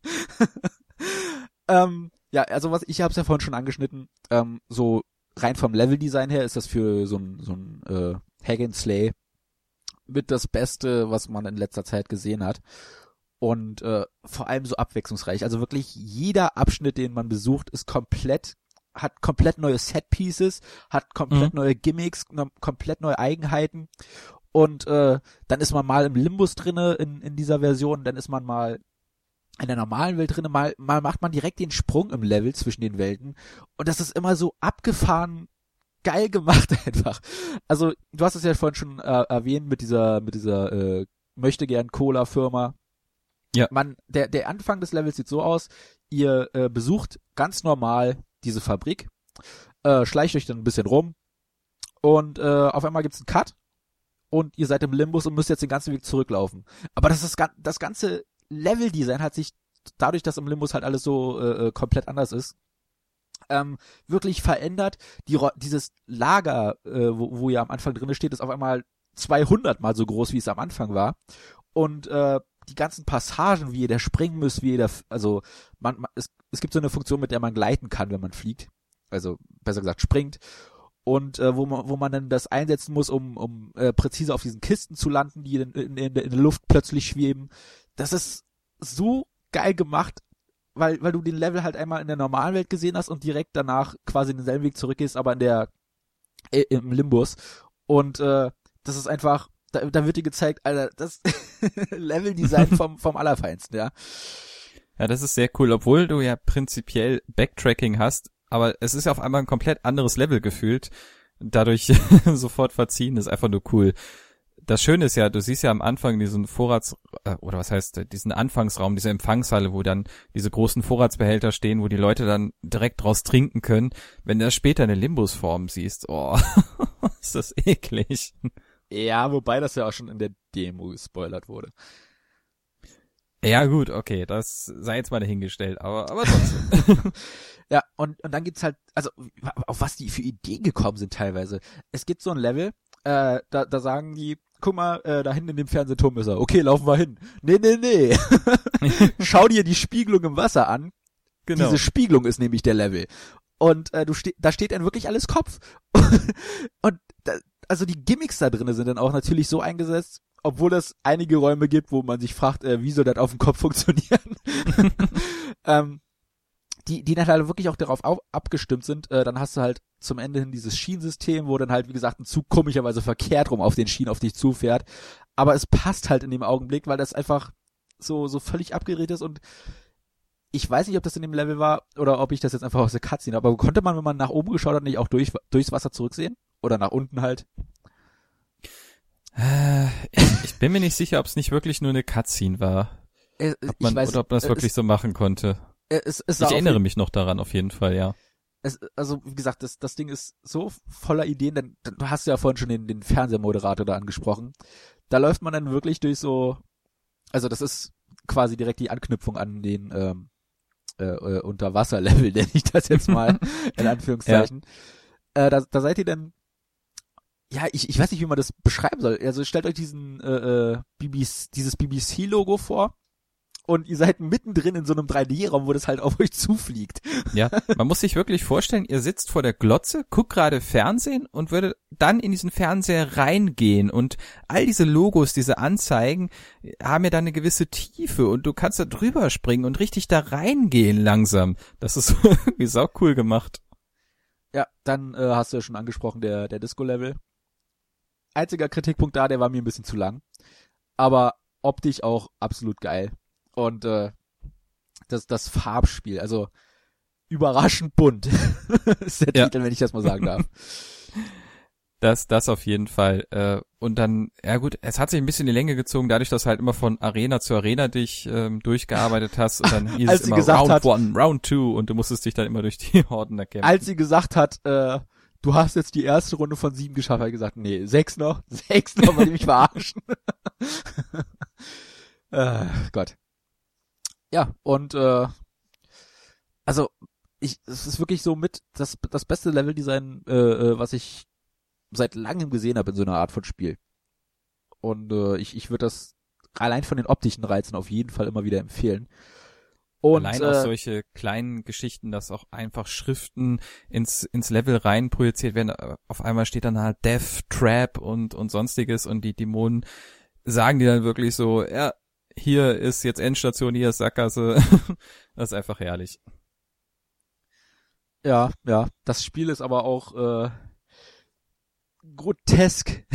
Ja, also ich hab's ja vorhin schon angeschnitten, so rein vom Leveldesign her ist das für so ein Hack and Slay mit das Beste, was man in letzter Zeit gesehen hat. Und vor allem so abwechslungsreich. Also wirklich jeder Abschnitt, den man besucht, hat komplett neue Set-Pieces, hat komplett neue Gimmicks, komplett neue Eigenheiten. Und dann ist man mal im Limbus drinne in dieser Version, dann ist man mal in der normalen Welt drinne, mal macht man direkt den Sprung im Level zwischen den Welten. Und das ist immer so abgefahren geil gemacht einfach. Also, du hast es ja vorhin schon erwähnt mit dieser möchte gern Cola-Firma. Ja. Der Anfang des Levels sieht so aus, ihr besucht ganz normal diese Fabrik, schleicht euch dann ein bisschen rum und auf einmal gibt's einen Cut und ihr seid im Limbus und müsst jetzt den ganzen Weg zurücklaufen. Aber das ganze Leveldesign hat sich dadurch, dass im Limbus halt alles so komplett anders ist, wirklich verändert. Dieses Lager, wo ihr am Anfang drin steht, ist auf einmal 200 mal so groß, wie es am Anfang war. Und die ganzen Passagen, wie ihr da springen müsst, es gibt so eine Funktion, mit der man gleiten kann, wenn man fliegt. also besser gesagt springt. Und wo man dann das einsetzen muss, um präzise auf diesen Kisten zu landen, die in der Luft plötzlich schweben. Das ist so geil gemacht, weil du den Level halt einmal in der normalen Welt gesehen hast und direkt danach quasi denselben Weg zurückgehst, aber im Limbus. Und das ist einfach, da wird dir gezeigt, Alter, das Leveldesign vom Allerfeinsten, ja. Ja, das ist sehr cool, obwohl du ja prinzipiell Backtracking hast, aber es ist ja auf einmal ein komplett anderes Level gefühlt, dadurch sofort verziehen, ist einfach nur cool. Das Schöne ist ja, du siehst ja am Anfang diesen diesen Anfangsraum, diese Empfangshalle, wo dann diese großen Vorratsbehälter stehen, wo die Leute dann direkt draus trinken können. Wenn du das später in der Limbus-Form siehst, oh, ist das eklig. Ja, wobei das ja auch schon in der Demo gespoilert wurde. Ja gut, okay, das sei jetzt mal dahingestellt, aber trotzdem. Ja, und dann gibt's halt, also auf was die für Ideen gekommen sind teilweise. Es gibt so ein Level, da sagen die, guck mal, da hinten in dem Fernsehturm ist er. Okay, laufen wir hin. Nee. Schau dir die Spiegelung im Wasser an. Genau. Diese Spiegelung ist nämlich der Level. Und da steht dann wirklich alles Kopf. Und also die Gimmicks da drin sind dann auch natürlich so eingesetzt, obwohl es einige Räume gibt, wo man sich fragt, wie soll das auf dem Kopf funktionieren? Die dann halt wirklich auch darauf abgestimmt sind, dann hast du halt zum Ende hin dieses Schienensystem, wo dann halt, wie gesagt, ein Zug komischerweise verkehrt rum auf den Schienen auf dich zufährt. Aber es passt halt in dem Augenblick, weil das einfach so völlig abgedreht ist und ich weiß nicht, ob das in dem Level war oder ob ich das jetzt einfach aus der Cutscene habe, aber konnte man, wenn man nach oben geschaut hat, nicht auch durchs Wasser zurücksehen? Oder nach unten halt? Ich bin mir nicht sicher, ob es nicht wirklich nur eine Cutscene war. Oder ob man das wirklich so machen konnte. Ich erinnere mich noch daran, auf jeden Fall, ja. Also, wie gesagt, das Ding ist so voller Ideen, denn du hast ja vorhin schon den Fernsehmoderator da angesprochen. Da läuft man dann wirklich durch so, also das ist quasi direkt die Anknüpfung an den Unterwasserlevel, nenne ich das jetzt mal, in Anführungszeichen. Ja. Da seid ihr dann, ja, ich weiß nicht, wie man das beschreiben soll. Also stellt euch dieses BBC-Logo vor. Und ihr seid mittendrin in so einem 3D-Raum, wo das halt auf euch zufliegt. Ja, man muss sich wirklich vorstellen, ihr sitzt vor der Glotze, guckt gerade Fernsehen und würde dann in diesen Fernseher reingehen. Und all diese Logos, diese Anzeigen haben ja dann eine gewisse Tiefe und du kannst da drüber springen und richtig da reingehen langsam. Das ist irgendwie sau cool gemacht. Ja, dann hast du ja schon angesprochen, der Disco-Level. Einziger Kritikpunkt da, der war mir ein bisschen zu lang. Aber optisch auch absolut geil. Und das Farbspiel, also überraschend bunt ist der Titel, wenn ich das mal sagen darf. Das auf jeden Fall. Und dann, ja gut, es hat sich ein bisschen in die Länge gezogen, dadurch, dass du halt immer von Arena zu Arena dich durchgearbeitet hast. Und dann hieß es immer Round 1, Round 2 und du musstest dich dann immer durch die Horden erkämpfen. Als sie gesagt hat, du hast jetzt die erste Runde von 7 geschafft, habe ich gesagt, nee, 6 noch, weil die mich verarschen. Gott. Ja, und also es ist wirklich so mit das beste Leveldesign, was ich seit langem gesehen habe in so einer Art von Spiel. Und ich würde das allein von den optischen Reizen auf jeden Fall immer wieder empfehlen. Und allein auch solche kleinen Geschichten, dass auch einfach Schriften ins Level rein projiziert werden. Auf einmal steht dann halt Death, Trap und sonstiges und die Dämonen sagen dir dann wirklich so, ja, hier ist jetzt Endstation, hier ist Sackgasse. Das ist einfach herrlich. Ja, das Spiel ist aber auch grotesk,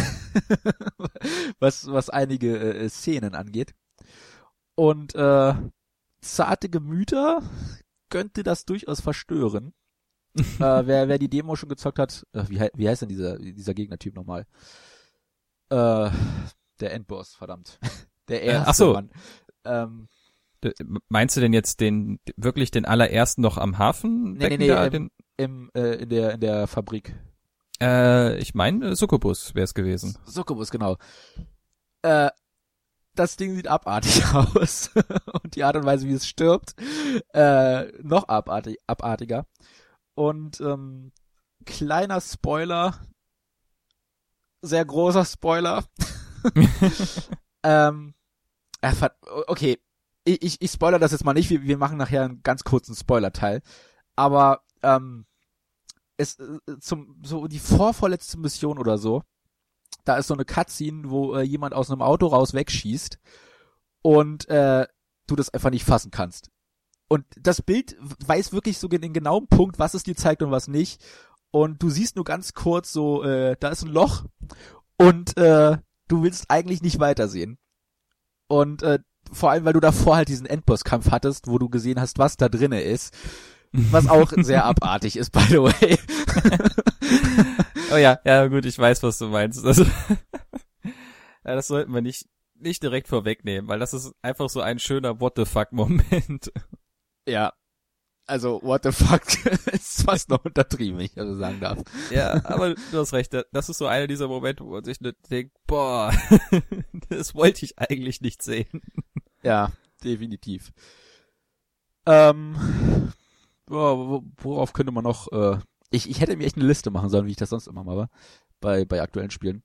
was einige Szenen angeht. Und zarte Gemüter könnte das durchaus verstören. Wer die Demo schon gezockt hat, wie heißt denn dieser Gegnertyp nochmal? Der Endboss, verdammt. Der erste ach so. Mann. Meinst du denn jetzt wirklich den allerersten noch am Hafen? Nee, in der Fabrik. Ich meine, Succubus wäre es gewesen. Succubus, genau. Das Ding sieht abartig aus. Und die Art und Weise, wie es stirbt, noch abartiger. Und kleiner Spoiler, sehr großer Spoiler. Okay, ich spoilere das jetzt mal nicht, wir machen nachher einen ganz kurzen Spoiler-Teil, aber so die vorvorletzte Mission oder so, da ist so eine Cutscene, wo jemand aus einem Auto raus wegschießt und du das einfach nicht fassen kannst. Und das Bild weiß wirklich so den genauen Punkt, was es dir zeigt und was nicht. Und du siehst nur ganz kurz so, da ist ein Loch und du willst eigentlich nicht weitersehen. Und vor allem, weil du davor halt diesen Endbosskampf hattest, wo du gesehen hast, was da drinne ist. Was auch sehr abartig ist, by the way. Oh ja, gut, ich weiß, was du meinst. Also, ja, das sollten wir nicht direkt vorwegnehmen, weil das ist einfach so ein schöner What the fuck Moment. Ja, also what the fuck ist fast noch untertrieben, wenn ich das so sagen darf. Ja, aber du hast recht, das ist so einer dieser Momente, wo man sich denkt, boah, das wollte ich eigentlich nicht sehen. Ja, definitiv. Worauf könnte man noch, ich hätte mir echt eine Liste machen sollen, wie ich das sonst immer mache, bei aktuellen Spielen.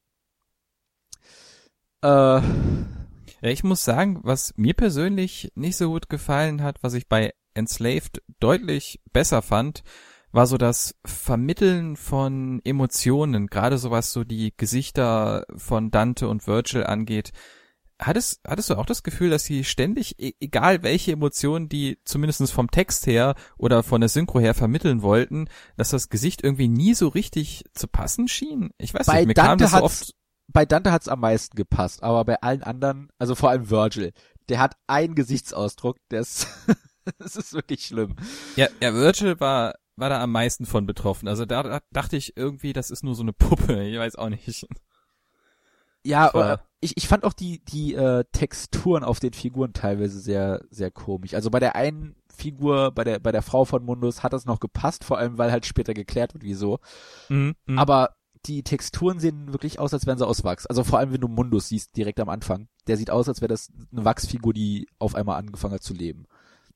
Ja, ich muss sagen, was mir persönlich nicht so gut gefallen hat, was ich bei Enslaved deutlich besser fand, war so das Vermitteln von Emotionen, gerade so was so die Gesichter von Dante und Virgil angeht. Hattest du auch das Gefühl, dass sie ständig, egal welche Emotionen die zumindest vom Text her oder von der Synchro her vermitteln wollten, dass das Gesicht irgendwie nie so richtig zu passen schien? Ich weiß nicht, mir kam das so oft... Bei Dante hat's am meisten gepasst, aber bei allen anderen, also vor allem Virgil, der hat einen Gesichtsausdruck, das ist wirklich schlimm. Ja, Virgil war da am meisten von betroffen. Also da dachte ich irgendwie, das ist nur so eine Puppe, ich weiß auch nicht. Ja, ich fand auch die Texturen auf den Figuren teilweise sehr, sehr komisch. Also bei der einen Figur, bei der Frau von Mundus hat das noch gepasst, vor allem weil halt später geklärt wird, wieso. Aber die Texturen sehen wirklich aus, als wären sie aus Wachs. Also vor allem, wenn du Mundus siehst, direkt am Anfang. Der sieht aus, als wäre das eine Wachsfigur, die auf einmal angefangen hat zu leben.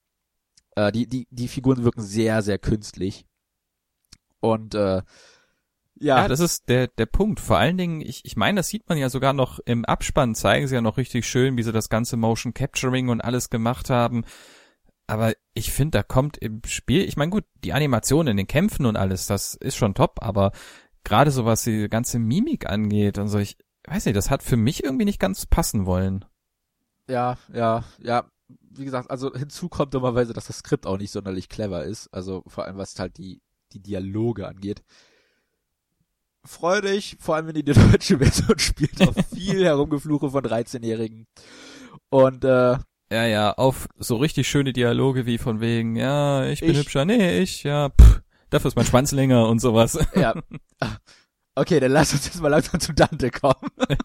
Die Figuren wirken sehr, sehr künstlich. Und ja, das ist der Punkt. Vor allen Dingen, ich meine, das sieht man ja sogar noch im Abspann, zeigen sie ja noch richtig schön, wie sie das ganze Motion Capturing und alles gemacht haben. Aber ich finde, da kommt im Spiel, ich meine gut, die Animation in den Kämpfen und alles, das ist schon top, aber gerade so was die ganze Mimik angeht und so, ich weiß nicht, das hat für mich irgendwie nicht ganz passen wollen. Ja, wie gesagt, also hinzu kommt dummerweise, dass das Skript auch nicht sonderlich clever ist, also vor allem was halt die Dialoge angeht. Freu dich, vor allem wenn ihr die deutsche Version spielt, auf viel Herumgefluche von 13-Jährigen. Und ja, auf so richtig schöne Dialoge wie von wegen, ja, ich bin hübscher, nee, dafür ist mein Schwanz länger und sowas. Ja. Okay, dann lass uns jetzt mal langsam zu Dante kommen.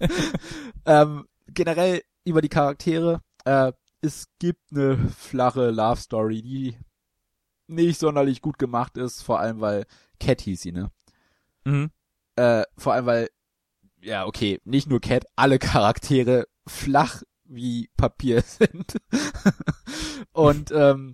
Generell über die Charaktere, es gibt eine flache Love Story, die nicht sonderlich gut gemacht ist, vor allem weil Cat hieß sie, ne? Mhm. Vor allem weil, ja, okay, nicht nur Cat, alle Charaktere flach wie Papier sind. Und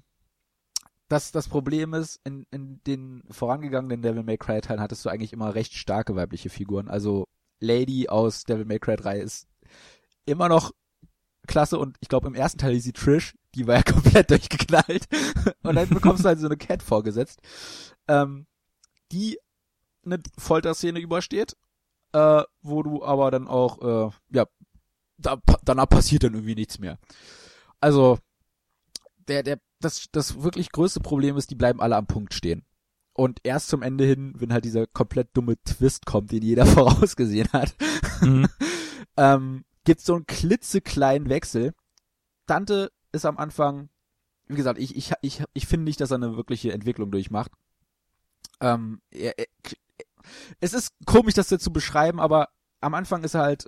das Problem ist, in den vorangegangenen Devil May Cry Teilen hattest du eigentlich immer recht starke weibliche Figuren. Also Lady aus Devil May Cry 3 ist immer noch klasse und ich glaube im ersten Teil ist sie Trish, die war ja komplett durchgeknallt. Und dann bekommst du halt so eine Cat vorgesetzt, die eine Folterszene übersteht, wo du aber dann auch, danach passiert dann irgendwie nichts mehr. Also, das wirklich größte Problem ist, die bleiben alle am Punkt stehen. Und erst zum Ende hin, wenn halt dieser komplett dumme Twist kommt, den jeder vorausgesehen hat, gibt's so einen klitzekleinen Wechsel. Dante ist am Anfang, wie gesagt, ich finde nicht, dass er eine wirkliche Entwicklung durchmacht. Es ist komisch, das jetzt zu beschreiben, aber am Anfang ist er halt,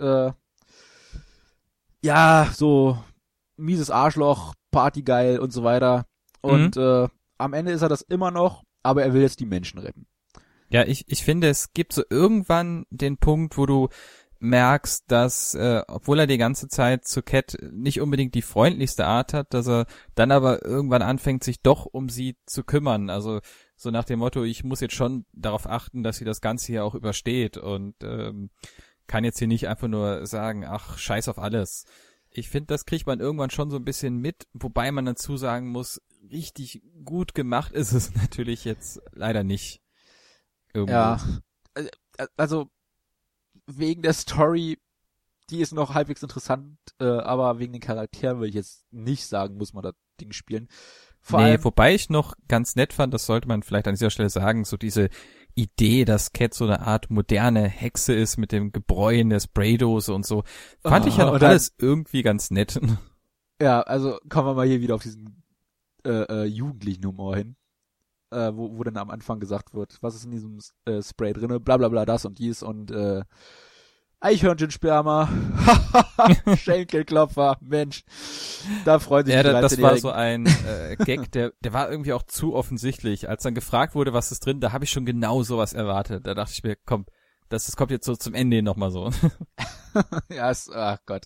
so mieses Arschloch, Partygeil und so weiter. Und am Ende ist er das immer noch, aber er will jetzt die Menschen retten. Ja, ich finde, es gibt so irgendwann den Punkt, wo du merkst, dass, obwohl er die ganze Zeit zu Cat nicht unbedingt die freundlichste Art hat, dass er dann aber irgendwann anfängt, sich doch um sie zu kümmern. Also so nach dem Motto, ich muss jetzt schon darauf achten, dass sie das Ganze hier auch übersteht und kann jetzt hier nicht einfach nur sagen, ach, scheiß auf alles. Ich finde, das kriegt man irgendwann schon so ein bisschen mit, wobei man dazu sagen muss, richtig gut gemacht ist es natürlich jetzt leider nicht. Irgendwo. Ja, also wegen der Story, die ist noch halbwegs interessant, aber wegen den Charakteren will ich jetzt nicht sagen, muss man das Ding spielen. Vor allem, wobei ich noch ganz nett fand, das sollte man vielleicht an dieser Stelle sagen, so diese Idee, dass Cat so eine Art moderne Hexe ist mit dem Gebräu in der Spraydose und so, fand ich ja noch alles irgendwie ganz nett. Ja, also kommen wir mal hier wieder auf diesen jugendlichen Humor hin, wo dann am Anfang gesagt wird, was ist in diesem Spray drinne, bla bla bla, das und dies und Eichhörnchensperma, Schenkelklopfer, Mensch, da freut sich die 13-Jährigen. Das war so ein Gag, der war irgendwie auch zu offensichtlich. Als dann gefragt wurde, was ist drin, da habe ich schon genau sowas erwartet. Da dachte ich mir, komm, das kommt jetzt so zum Ende hin nochmal so. Ja, ach Gott.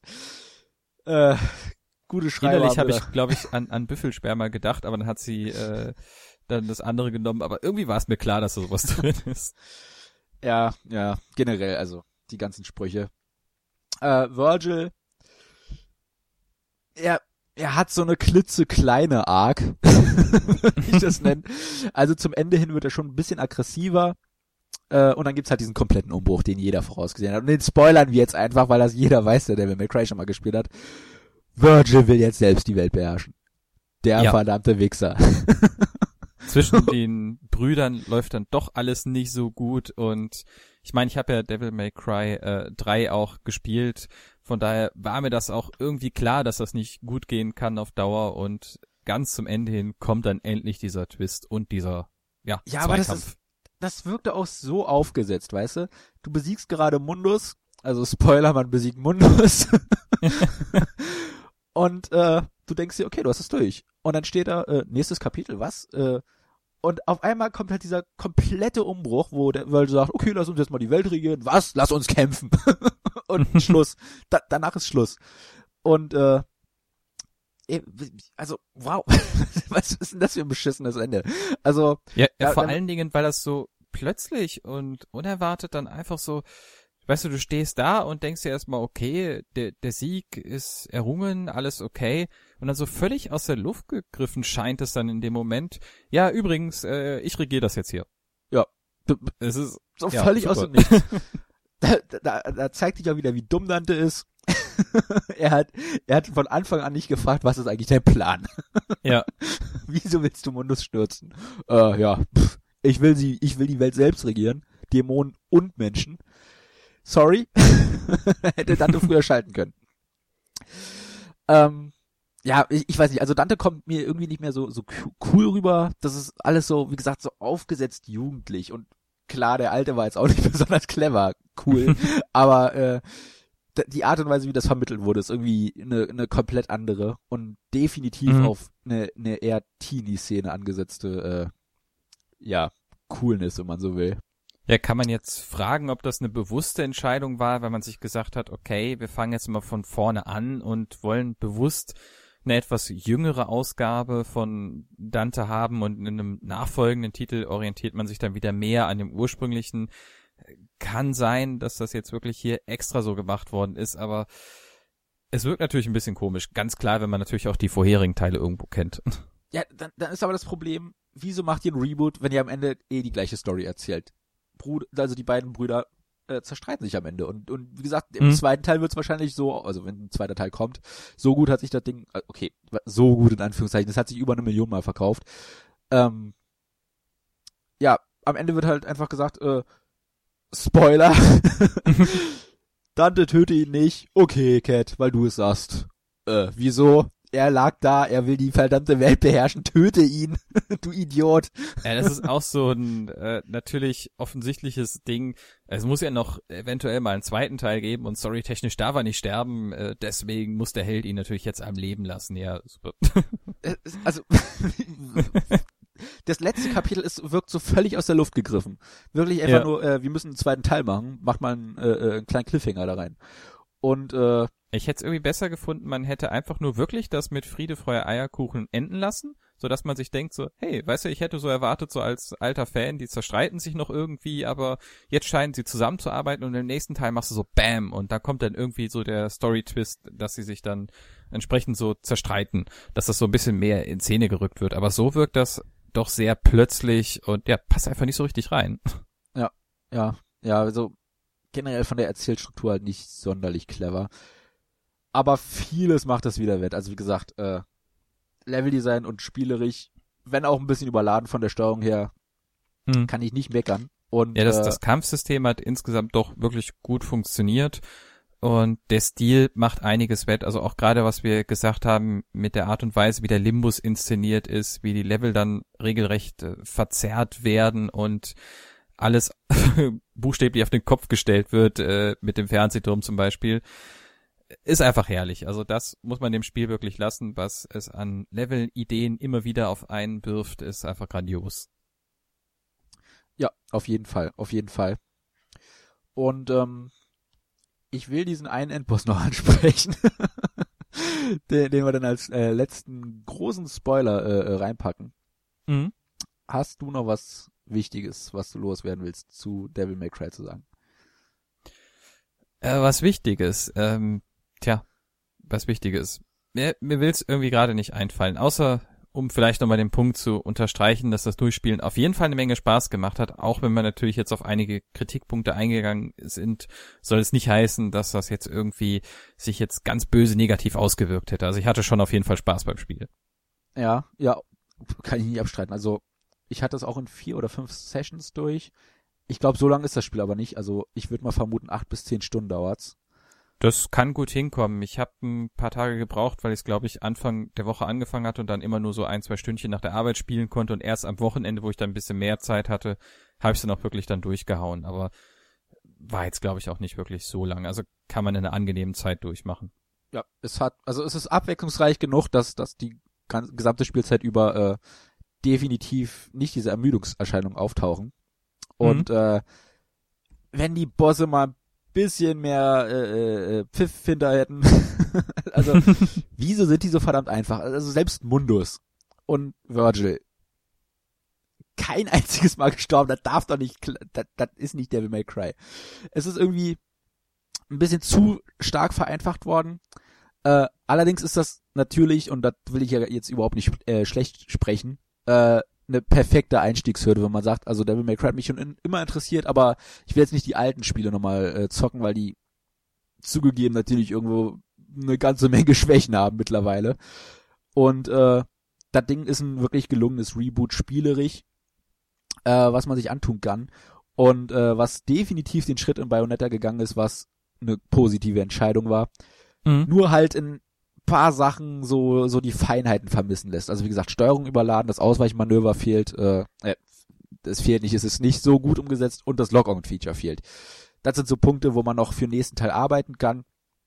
Gute Schreiber. Innerlich habe ich, glaube ich, an Büffelsperma gedacht, aber dann hat sie dann das andere genommen. Aber irgendwie war es mir klar, dass da sowas drin ist. Ja, generell, also die ganzen Sprüche. Virgil, er hat so eine klitzekleine Arc, wie ich das nenne. Also zum Ende hin wird er schon ein bisschen aggressiver. Und dann gibt's halt diesen kompletten Umbruch, den jeder vorausgesehen hat. Und den spoilern wir jetzt einfach, weil das jeder weiß, der Devil May Cry schon mal gespielt hat. Virgil will jetzt selbst die Welt beherrschen. Der verdammte Wichser. Zwischen den Brüdern läuft dann doch alles nicht so gut und ich meine, ich habe ja Devil May Cry 3 auch gespielt, von daher war mir das auch irgendwie klar, dass das nicht gut gehen kann auf Dauer und ganz zum Ende hin kommt dann endlich dieser Twist und dieser Zweikampf. Aber das wirkte auch so aufgesetzt, weißt du? Du besiegst gerade Mundus, also Spoiler, man besiegt Mundus und du denkst dir, okay, du hast es durch. Und dann steht da, nächstes Kapitel, was? Und auf einmal kommt halt dieser komplette Umbruch, wo der Virgil sagt, okay, lass uns jetzt mal die Welt regieren. Was? Lass uns kämpfen. Und Schluss. Danach ist Schluss. Und also, wow. Was ist denn das für ein beschissenes Ende? Also ja, vor allen Dingen, weil das so plötzlich und unerwartet dann einfach so, weißt du stehst da und denkst dir erstmal, okay, der Sieg ist errungen, alles okay. Und dann so völlig aus der Luft gegriffen scheint es dann in dem Moment. Ja, übrigens, ich regiere das jetzt hier. Ja. Es ist so völlig aus dem Nichts. Da zeigt sich auch wieder, wie dumm Dante ist. Er hat von Anfang an nicht gefragt, was ist eigentlich dein Plan? Ja. Wieso willst du Mundus stürzen? Ich will die Welt selbst regieren. Dämonen und Menschen. Sorry. Hätte Dante früher schalten können. Ich weiß nicht, also Dante kommt mir irgendwie nicht mehr so cool rüber. Das ist alles so, wie gesagt, so aufgesetzt jugendlich. Und klar, der Alte war jetzt auch nicht besonders clever, cool. Aber die Art und Weise, wie das vermittelt wurde, ist irgendwie eine komplett andere und definitiv auf eine eher Teenie-Szene angesetzte Coolness, wenn man so will. Ja, kann man jetzt fragen, ob das eine bewusste Entscheidung war, weil man sich gesagt hat, okay, wir fangen jetzt mal von vorne an und wollen bewusst eine etwas jüngere Ausgabe von Dante haben und in einem nachfolgenden Titel orientiert man sich dann wieder mehr an dem ursprünglichen. Kann sein, dass das jetzt wirklich hier extra so gemacht worden ist, aber es wirkt natürlich ein bisschen komisch. Ganz klar, wenn man natürlich auch die vorherigen Teile irgendwo kennt. Ja, dann ist aber das Problem, wieso macht ihr ein Reboot, wenn ihr am Ende die gleiche Story erzählt? Also die beiden Brüder zerstreiten sich am Ende. Und wie gesagt, im zweiten Teil wird es wahrscheinlich so, also wenn ein zweiter Teil kommt, so gut hat sich das Ding, okay, so gut in Anführungszeichen, das hat sich über 1 Million Mal verkauft. Am Ende wird halt einfach gesagt, Spoiler, Dante töte ihn nicht. Okay, Cat, weil du es sagst. Wieso? Er lag da, er will die verdammte Welt beherrschen, töte ihn, du Idiot. Ja, das ist auch so ein natürlich offensichtliches Ding. Es muss ja noch eventuell mal einen zweiten Teil geben und storytechnisch darf er nicht sterben, deswegen muss der Held ihn natürlich jetzt am Leben lassen. Ja, super. Also das letzte Kapitel wirkt so völlig aus der Luft gegriffen. Wirklich einfach nur, wir müssen einen zweiten Teil machen, macht mal einen kleinen Cliffhanger da rein. Und ich hätte es irgendwie besser gefunden, man hätte einfach nur wirklich das mit Friede, Freude, Eierkuchen enden lassen, sodass man sich denkt so, hey, weißt du, ich hätte so erwartet, so als alter Fan, die zerstreiten sich noch irgendwie, aber jetzt scheinen sie zusammenzuarbeiten und im nächsten Teil machst du so BAM und da kommt dann irgendwie so der Story-Twist, dass sie sich dann entsprechend so zerstreiten, dass das so ein bisschen mehr in Szene gerückt wird, aber so wirkt das doch sehr plötzlich und ja, passt einfach nicht so richtig rein. Ja, also generell von der Erzählstruktur halt nicht sonderlich clever. Aber vieles macht das wieder wett. Also wie gesagt, Leveldesign und spielerisch, wenn auch ein bisschen überladen von der Steuerung her, kann ich nicht meckern. Und ja, das Kampfsystem hat insgesamt doch wirklich gut funktioniert und der Stil macht einiges wett. Also auch gerade, was wir gesagt haben mit der Art und Weise, wie der Limbus inszeniert ist, wie die Level dann regelrecht verzerrt werden und alles buchstäblich auf den Kopf gestellt wird, mit dem Fernsehturm zum Beispiel, ist einfach herrlich. Also das muss man dem Spiel wirklich lassen, was es an Level-Ideen immer wieder auf einen wirft, ist einfach grandios. Ja, auf jeden Fall. Und ich will diesen einen Endboss noch ansprechen, den wir dann als letzten großen Spoiler reinpacken. Mhm. Hast du noch was Wichtiges, was du loswerden willst, zu Devil May Cry zu sagen? Was Wichtiges, was Wichtiges. Mir will's irgendwie gerade nicht einfallen, außer um vielleicht nochmal den Punkt zu unterstreichen, dass das Durchspielen auf jeden Fall eine Menge Spaß gemacht hat, auch wenn wir natürlich jetzt auf einige Kritikpunkte eingegangen sind, soll es nicht heißen, dass das jetzt irgendwie sich jetzt ganz böse negativ ausgewirkt hätte. Also ich hatte schon auf jeden Fall Spaß beim Spiel. Ja, kann ich nicht abstreiten. Also ich hatte es auch in 4 oder 5 Sessions durch. Ich glaube, so lang ist das Spiel aber nicht. Also ich würde mal vermuten, 8 bis 10 Stunden dauert's. Das kann gut hinkommen. Ich habe ein paar Tage gebraucht, weil ich es, glaube ich, Anfang der Woche angefangen hatte und dann immer nur so 1-2 Stündchen nach der Arbeit spielen konnte und erst am Wochenende, wo ich dann ein bisschen mehr Zeit hatte, habe ich es dann auch wirklich dann durchgehauen. Aber war jetzt, glaube ich, auch nicht wirklich so lang. Also kann man in einer angenehmen Zeit durchmachen. Ja, es ist abwechslungsreich genug, dass die gesamte Spielzeit über definitiv nicht diese Ermüdungserscheinungen auftauchen. Und wenn die Bosse mal ein bisschen mehr Pfiff hinter hätten. Also, wieso sind die so verdammt einfach? Also selbst Mundus und Virgil. Kein einziges Mal gestorben, das darf doch nicht, das ist nicht Devil May Cry. Es ist irgendwie ein bisschen zu stark vereinfacht worden. Allerdings ist das natürlich, und das will ich ja jetzt überhaupt nicht schlecht sprechen, eine perfekte Einstiegshürde, wenn man sagt, also Devil May Cry hat mich schon immer interessiert, aber ich will jetzt nicht die alten Spiele nochmal zocken, weil die zugegeben natürlich irgendwo eine ganze Menge Schwächen haben mittlerweile. Und das Ding ist ein wirklich gelungenes Reboot spielerisch, was man sich antun kann. Und was definitiv den Schritt in Bayonetta gegangen ist, was eine positive Entscheidung war. Nur halt in paar Sachen so die Feinheiten vermissen lässt. Also wie gesagt, Steuerung überladen, das Ausweichmanöver fehlt, es fehlt nicht, es ist nicht so gut umgesetzt und das Lock-on-Feature fehlt. Das sind so Punkte, wo man noch für den nächsten Teil arbeiten kann.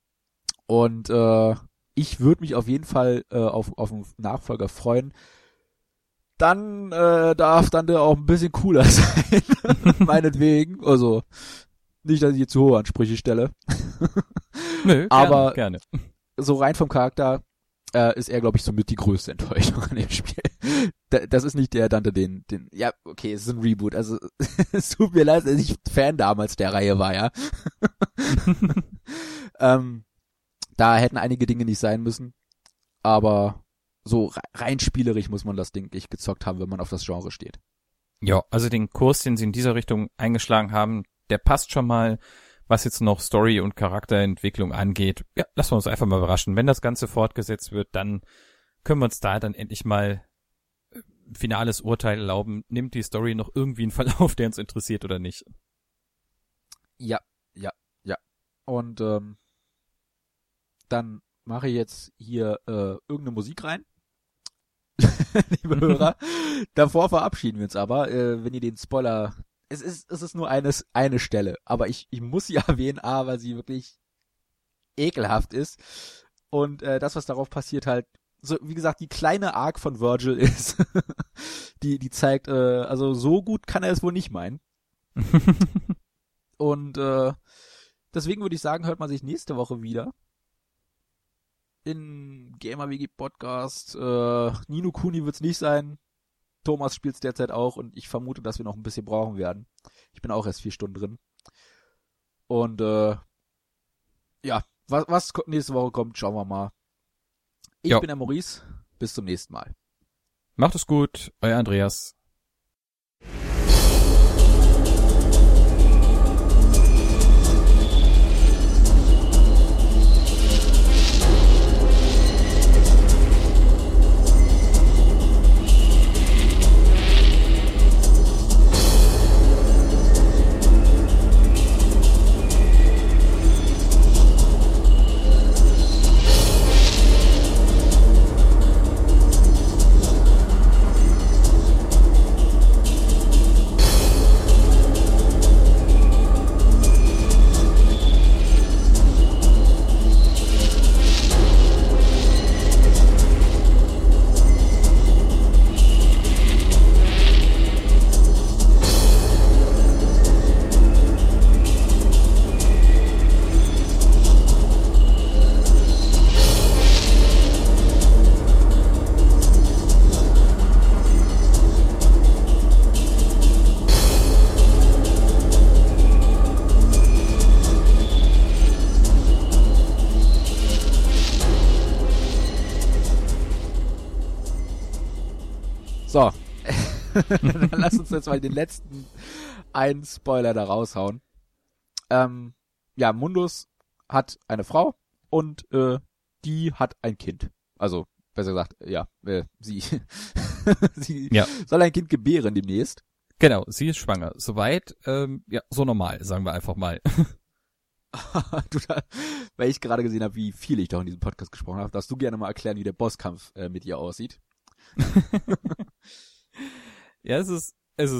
Und ich würde mich auf jeden Fall auf einen Nachfolger freuen. Dann darf dann der auch ein bisschen cooler sein, meinetwegen. Also nicht, dass ich hier zu hohe Ansprüche stelle. Nö, aber gerne. So rein vom Charakter ist er, glaube ich, somit die größte Enttäuschung an dem Spiel. Das ist nicht der Dante, ja, okay, es ist ein Reboot, also es tut mir leid, dass ich Fan damals der Reihe war, ja. Da hätten einige Dinge nicht sein müssen, aber so rein spielerisch muss man das Ding nicht gezockt haben, wenn man auf das Genre steht. Ja, also den Kurs, den sie in dieser Richtung eingeschlagen haben, der passt schon mal. Was jetzt noch Story und Charakterentwicklung angeht, ja, lassen wir uns einfach mal überraschen. Wenn das Ganze fortgesetzt wird, dann können wir uns da dann endlich mal finales Urteil erlauben. Nimmt die Story noch irgendwie einen Verlauf, der uns interessiert oder nicht? Ja. Und dann mache ich jetzt hier irgendeine Musik rein. Liebe Hörer. Davor verabschieden wir uns aber, wenn ihr den Spoiler... Es ist nur eine Stelle, aber ich muss sie erwähnen, weil sie wirklich ekelhaft ist. Und das, was darauf passiert, halt, so wie gesagt, die kleine Arc von Virgil ist, die zeigt, also so gut kann er es wohl nicht meinen. Und deswegen würde ich sagen, hört man sich nächste Woche wieder. In GamerWG Podcast. Nino Kuni wird's nicht sein. Thomas spielt's derzeit auch und ich vermute, dass wir noch ein bisschen brauchen werden. Ich bin auch erst 4 Stunden drin. Und ja, was nächste Woche kommt, schauen wir mal. Ich bin der Maurice. Bis zum nächsten Mal. Macht es gut, euer Andreas. So. Dann lass uns jetzt mal den letzten einen Spoiler da raushauen. Ja, Mundus hat eine Frau und die hat ein Kind. Also, besser gesagt, ja, sie soll ein Kind gebären demnächst. Genau, sie ist schwanger. Soweit, ja, so normal, sagen wir einfach mal. Weil ich gerade gesehen habe, wie viel ich doch in diesem Podcast gesprochen habe, darfst du gerne mal erklären, wie der Bosskampf mit ihr aussieht. Ja, es ist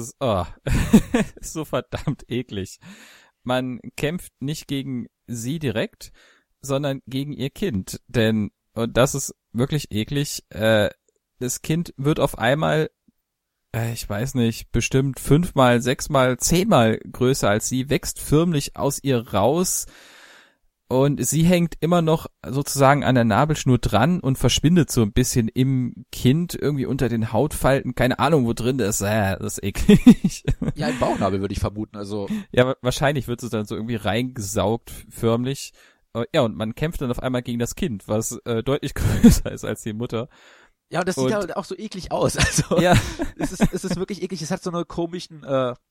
so verdammt eklig. Man kämpft nicht gegen sie direkt, sondern gegen ihr Kind. Denn, und das ist wirklich eklig, das Kind wird auf einmal, ich weiß nicht, bestimmt 5-mal, 6-mal, 10-mal größer als sie, wächst förmlich aus ihr raus und sie hängt immer noch sozusagen an der Nabelschnur dran und verschwindet so ein bisschen im Kind, irgendwie unter den Hautfalten, keine Ahnung, wo drin das ist, das ist eklig. Ja, im Bauchnabel würde ich vermuten, also. Ja, wahrscheinlich wird es dann so irgendwie reingesaugt, förmlich. Ja, und man kämpft dann auf einmal gegen das Kind, was deutlich größer ist als die Mutter. Ja, und das sieht ja auch so eklig aus. Also ja. es ist wirklich eklig. Es hat so eine komischen,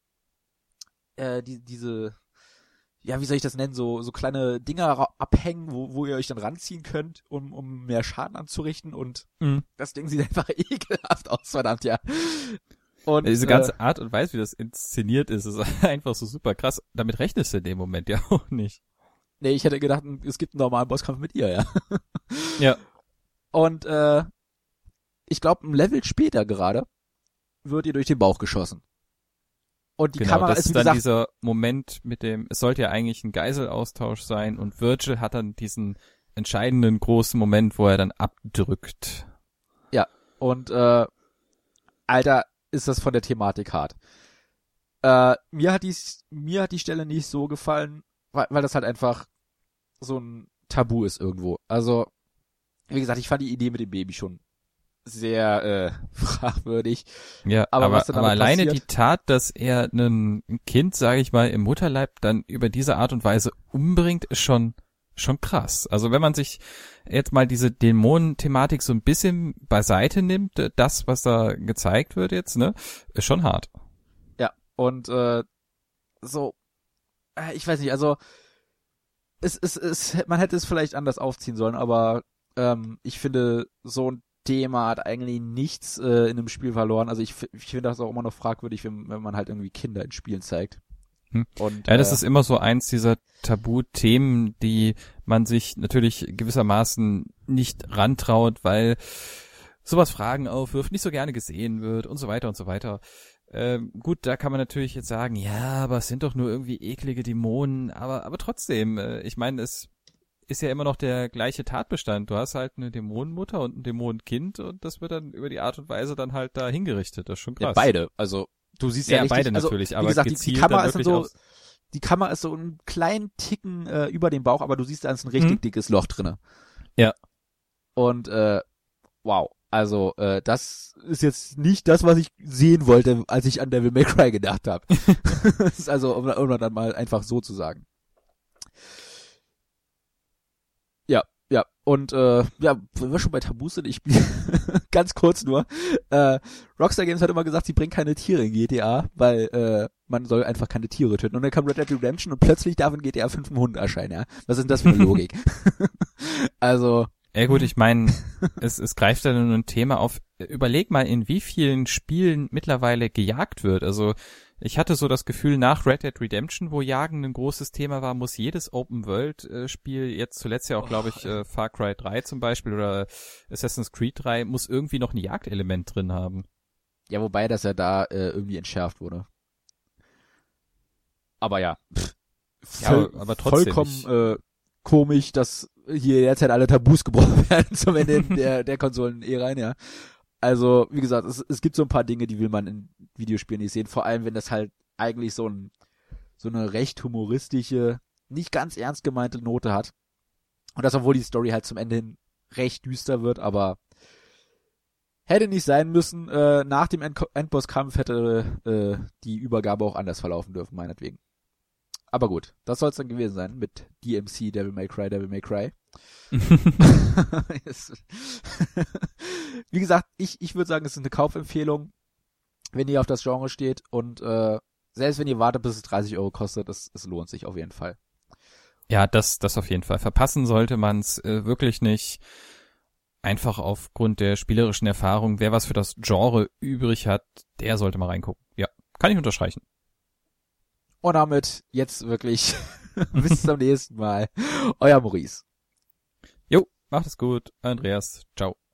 diese, ja, wie soll ich das nennen, so kleine Dinger abhängen, wo ihr euch dann ranziehen könnt, um mehr Schaden anzurichten. Und das Ding sieht einfach ekelhaft aus, verdammt, ja. Und diese ganze Art und Weise, wie das inszeniert ist einfach so super krass. Damit rechnest du in dem Moment ja auch nicht. Nee, ich hätte gedacht, es gibt einen normalen Bosskampf mit ihr, ja. Ja. Und ich glaube, ein Level später gerade wird ihr durch den Bauch geschossen. Und die genau, Kamera das ist, wie dann gesagt, dieser Moment mit dem, es sollte ja eigentlich ein Geiselaustausch sein und Virgil hat dann diesen entscheidenden großen Moment, wo er dann abdrückt. Ja, und Alter, ist das von der Thematik hart. Mir hat die Stelle nicht so gefallen, weil das halt einfach so ein Tabu ist irgendwo. Also, wie gesagt, ich fand die Idee mit dem Baby schon sehr fragwürdig. Ja, aber alleine die Tat, dass er ein Kind, sage ich mal, im Mutterleib dann über diese Art und Weise umbringt, ist schon krass. Also wenn man sich jetzt mal diese Dämonen-Thematik so ein bisschen beiseite nimmt, das, was da gezeigt wird jetzt, ne, ist schon hart. Ja, und so, ich weiß nicht, also man hätte es vielleicht anders aufziehen sollen, aber ich finde, so ein Thema hat eigentlich nichts in einem Spiel verloren. Also ich finde das auch immer noch fragwürdig, wenn man halt irgendwie Kinder in Spielen zeigt. Und, ja, das ist immer so eins dieser Tabuthemen, die man sich natürlich gewissermaßen nicht rantraut, weil sowas Fragen aufwirft, nicht so gerne gesehen wird und so weiter und so weiter. Gut, da kann man natürlich jetzt sagen, ja, aber es sind doch nur irgendwie eklige Dämonen, aber trotzdem, ich meine, es ist ja immer noch der gleiche Tatbestand. Du hast halt eine Dämonenmutter und ein Dämonenkind und das wird dann über die Art und Weise dann halt da hingerichtet. Das ist schon krass. Ja, beide. Also du siehst ja richtig, beide natürlich, also, wie aber gesagt, die Kamera ist so, die Kamera ist so einen kleinen Ticken über dem Bauch, aber du siehst, da ist ein richtig dickes Loch drinne. Ja. Und wow. Also das ist jetzt nicht das, was ich sehen wollte, als ich an Devil May Cry gedacht habe. Das ist also, um dann mal einfach so zu sagen. Ja, und ja, wenn wir schon bei Tabus sind, ich spiele ganz kurz nur. Rockstar Games hat immer gesagt, sie bringen keine Tiere in GTA, weil man soll einfach keine Tiere töten. Und dann kam Red Dead Redemption und plötzlich darf in GTA 5 ein Hund erscheinen, ja. Was ist denn das für eine Logik? Also. Ja gut, ich meine, es greift da nur ein Thema auf. Überleg mal, in wie vielen Spielen mittlerweile gejagt wird. Also ich hatte so das Gefühl, nach Red Dead Redemption, wo Jagen ein großes Thema war, muss jedes Open-World-Spiel, jetzt zuletzt ja auch, glaube ich, Far Cry 3 zum Beispiel oder Assassin's Creed 3, muss irgendwie noch ein Jagdelement drin haben. Ja, wobei das ja da irgendwie entschärft wurde. Aber ja. Aber trotzdem. Vollkommen komisch, dass hier derzeit alle Tabus gebrochen werden zum Ende der Konsolen-Ära, ja. Also, wie gesagt, es gibt so ein paar Dinge, die will man in Videospielen nicht sehen, vor allem wenn das halt eigentlich so eine recht humoristische, nicht ganz ernst gemeinte Note hat. Und das, obwohl die Story halt zum Ende hin recht düster wird, aber hätte nicht sein müssen. Nach dem Endbosskampf hätte die Übergabe auch anders verlaufen dürfen, meinetwegen. Aber gut, das soll es dann gewesen sein mit DMC, Devil May Cry. Wie gesagt, ich würde sagen, es ist eine Kaufempfehlung, wenn ihr auf das Genre steht und selbst wenn ihr wartet, bis es 30 Euro kostet, es lohnt sich auf jeden Fall. Ja, das auf jeden Fall. Verpassen sollte man es wirklich nicht. Einfach aufgrund der spielerischen Erfahrung. Wer was für das Genre übrig hat, der sollte mal reingucken. Ja, kann ich unterstreichen. Und damit jetzt wirklich bis zum nächsten Mal. Euer Maurice. Jo, macht es gut. Andreas. Ciao.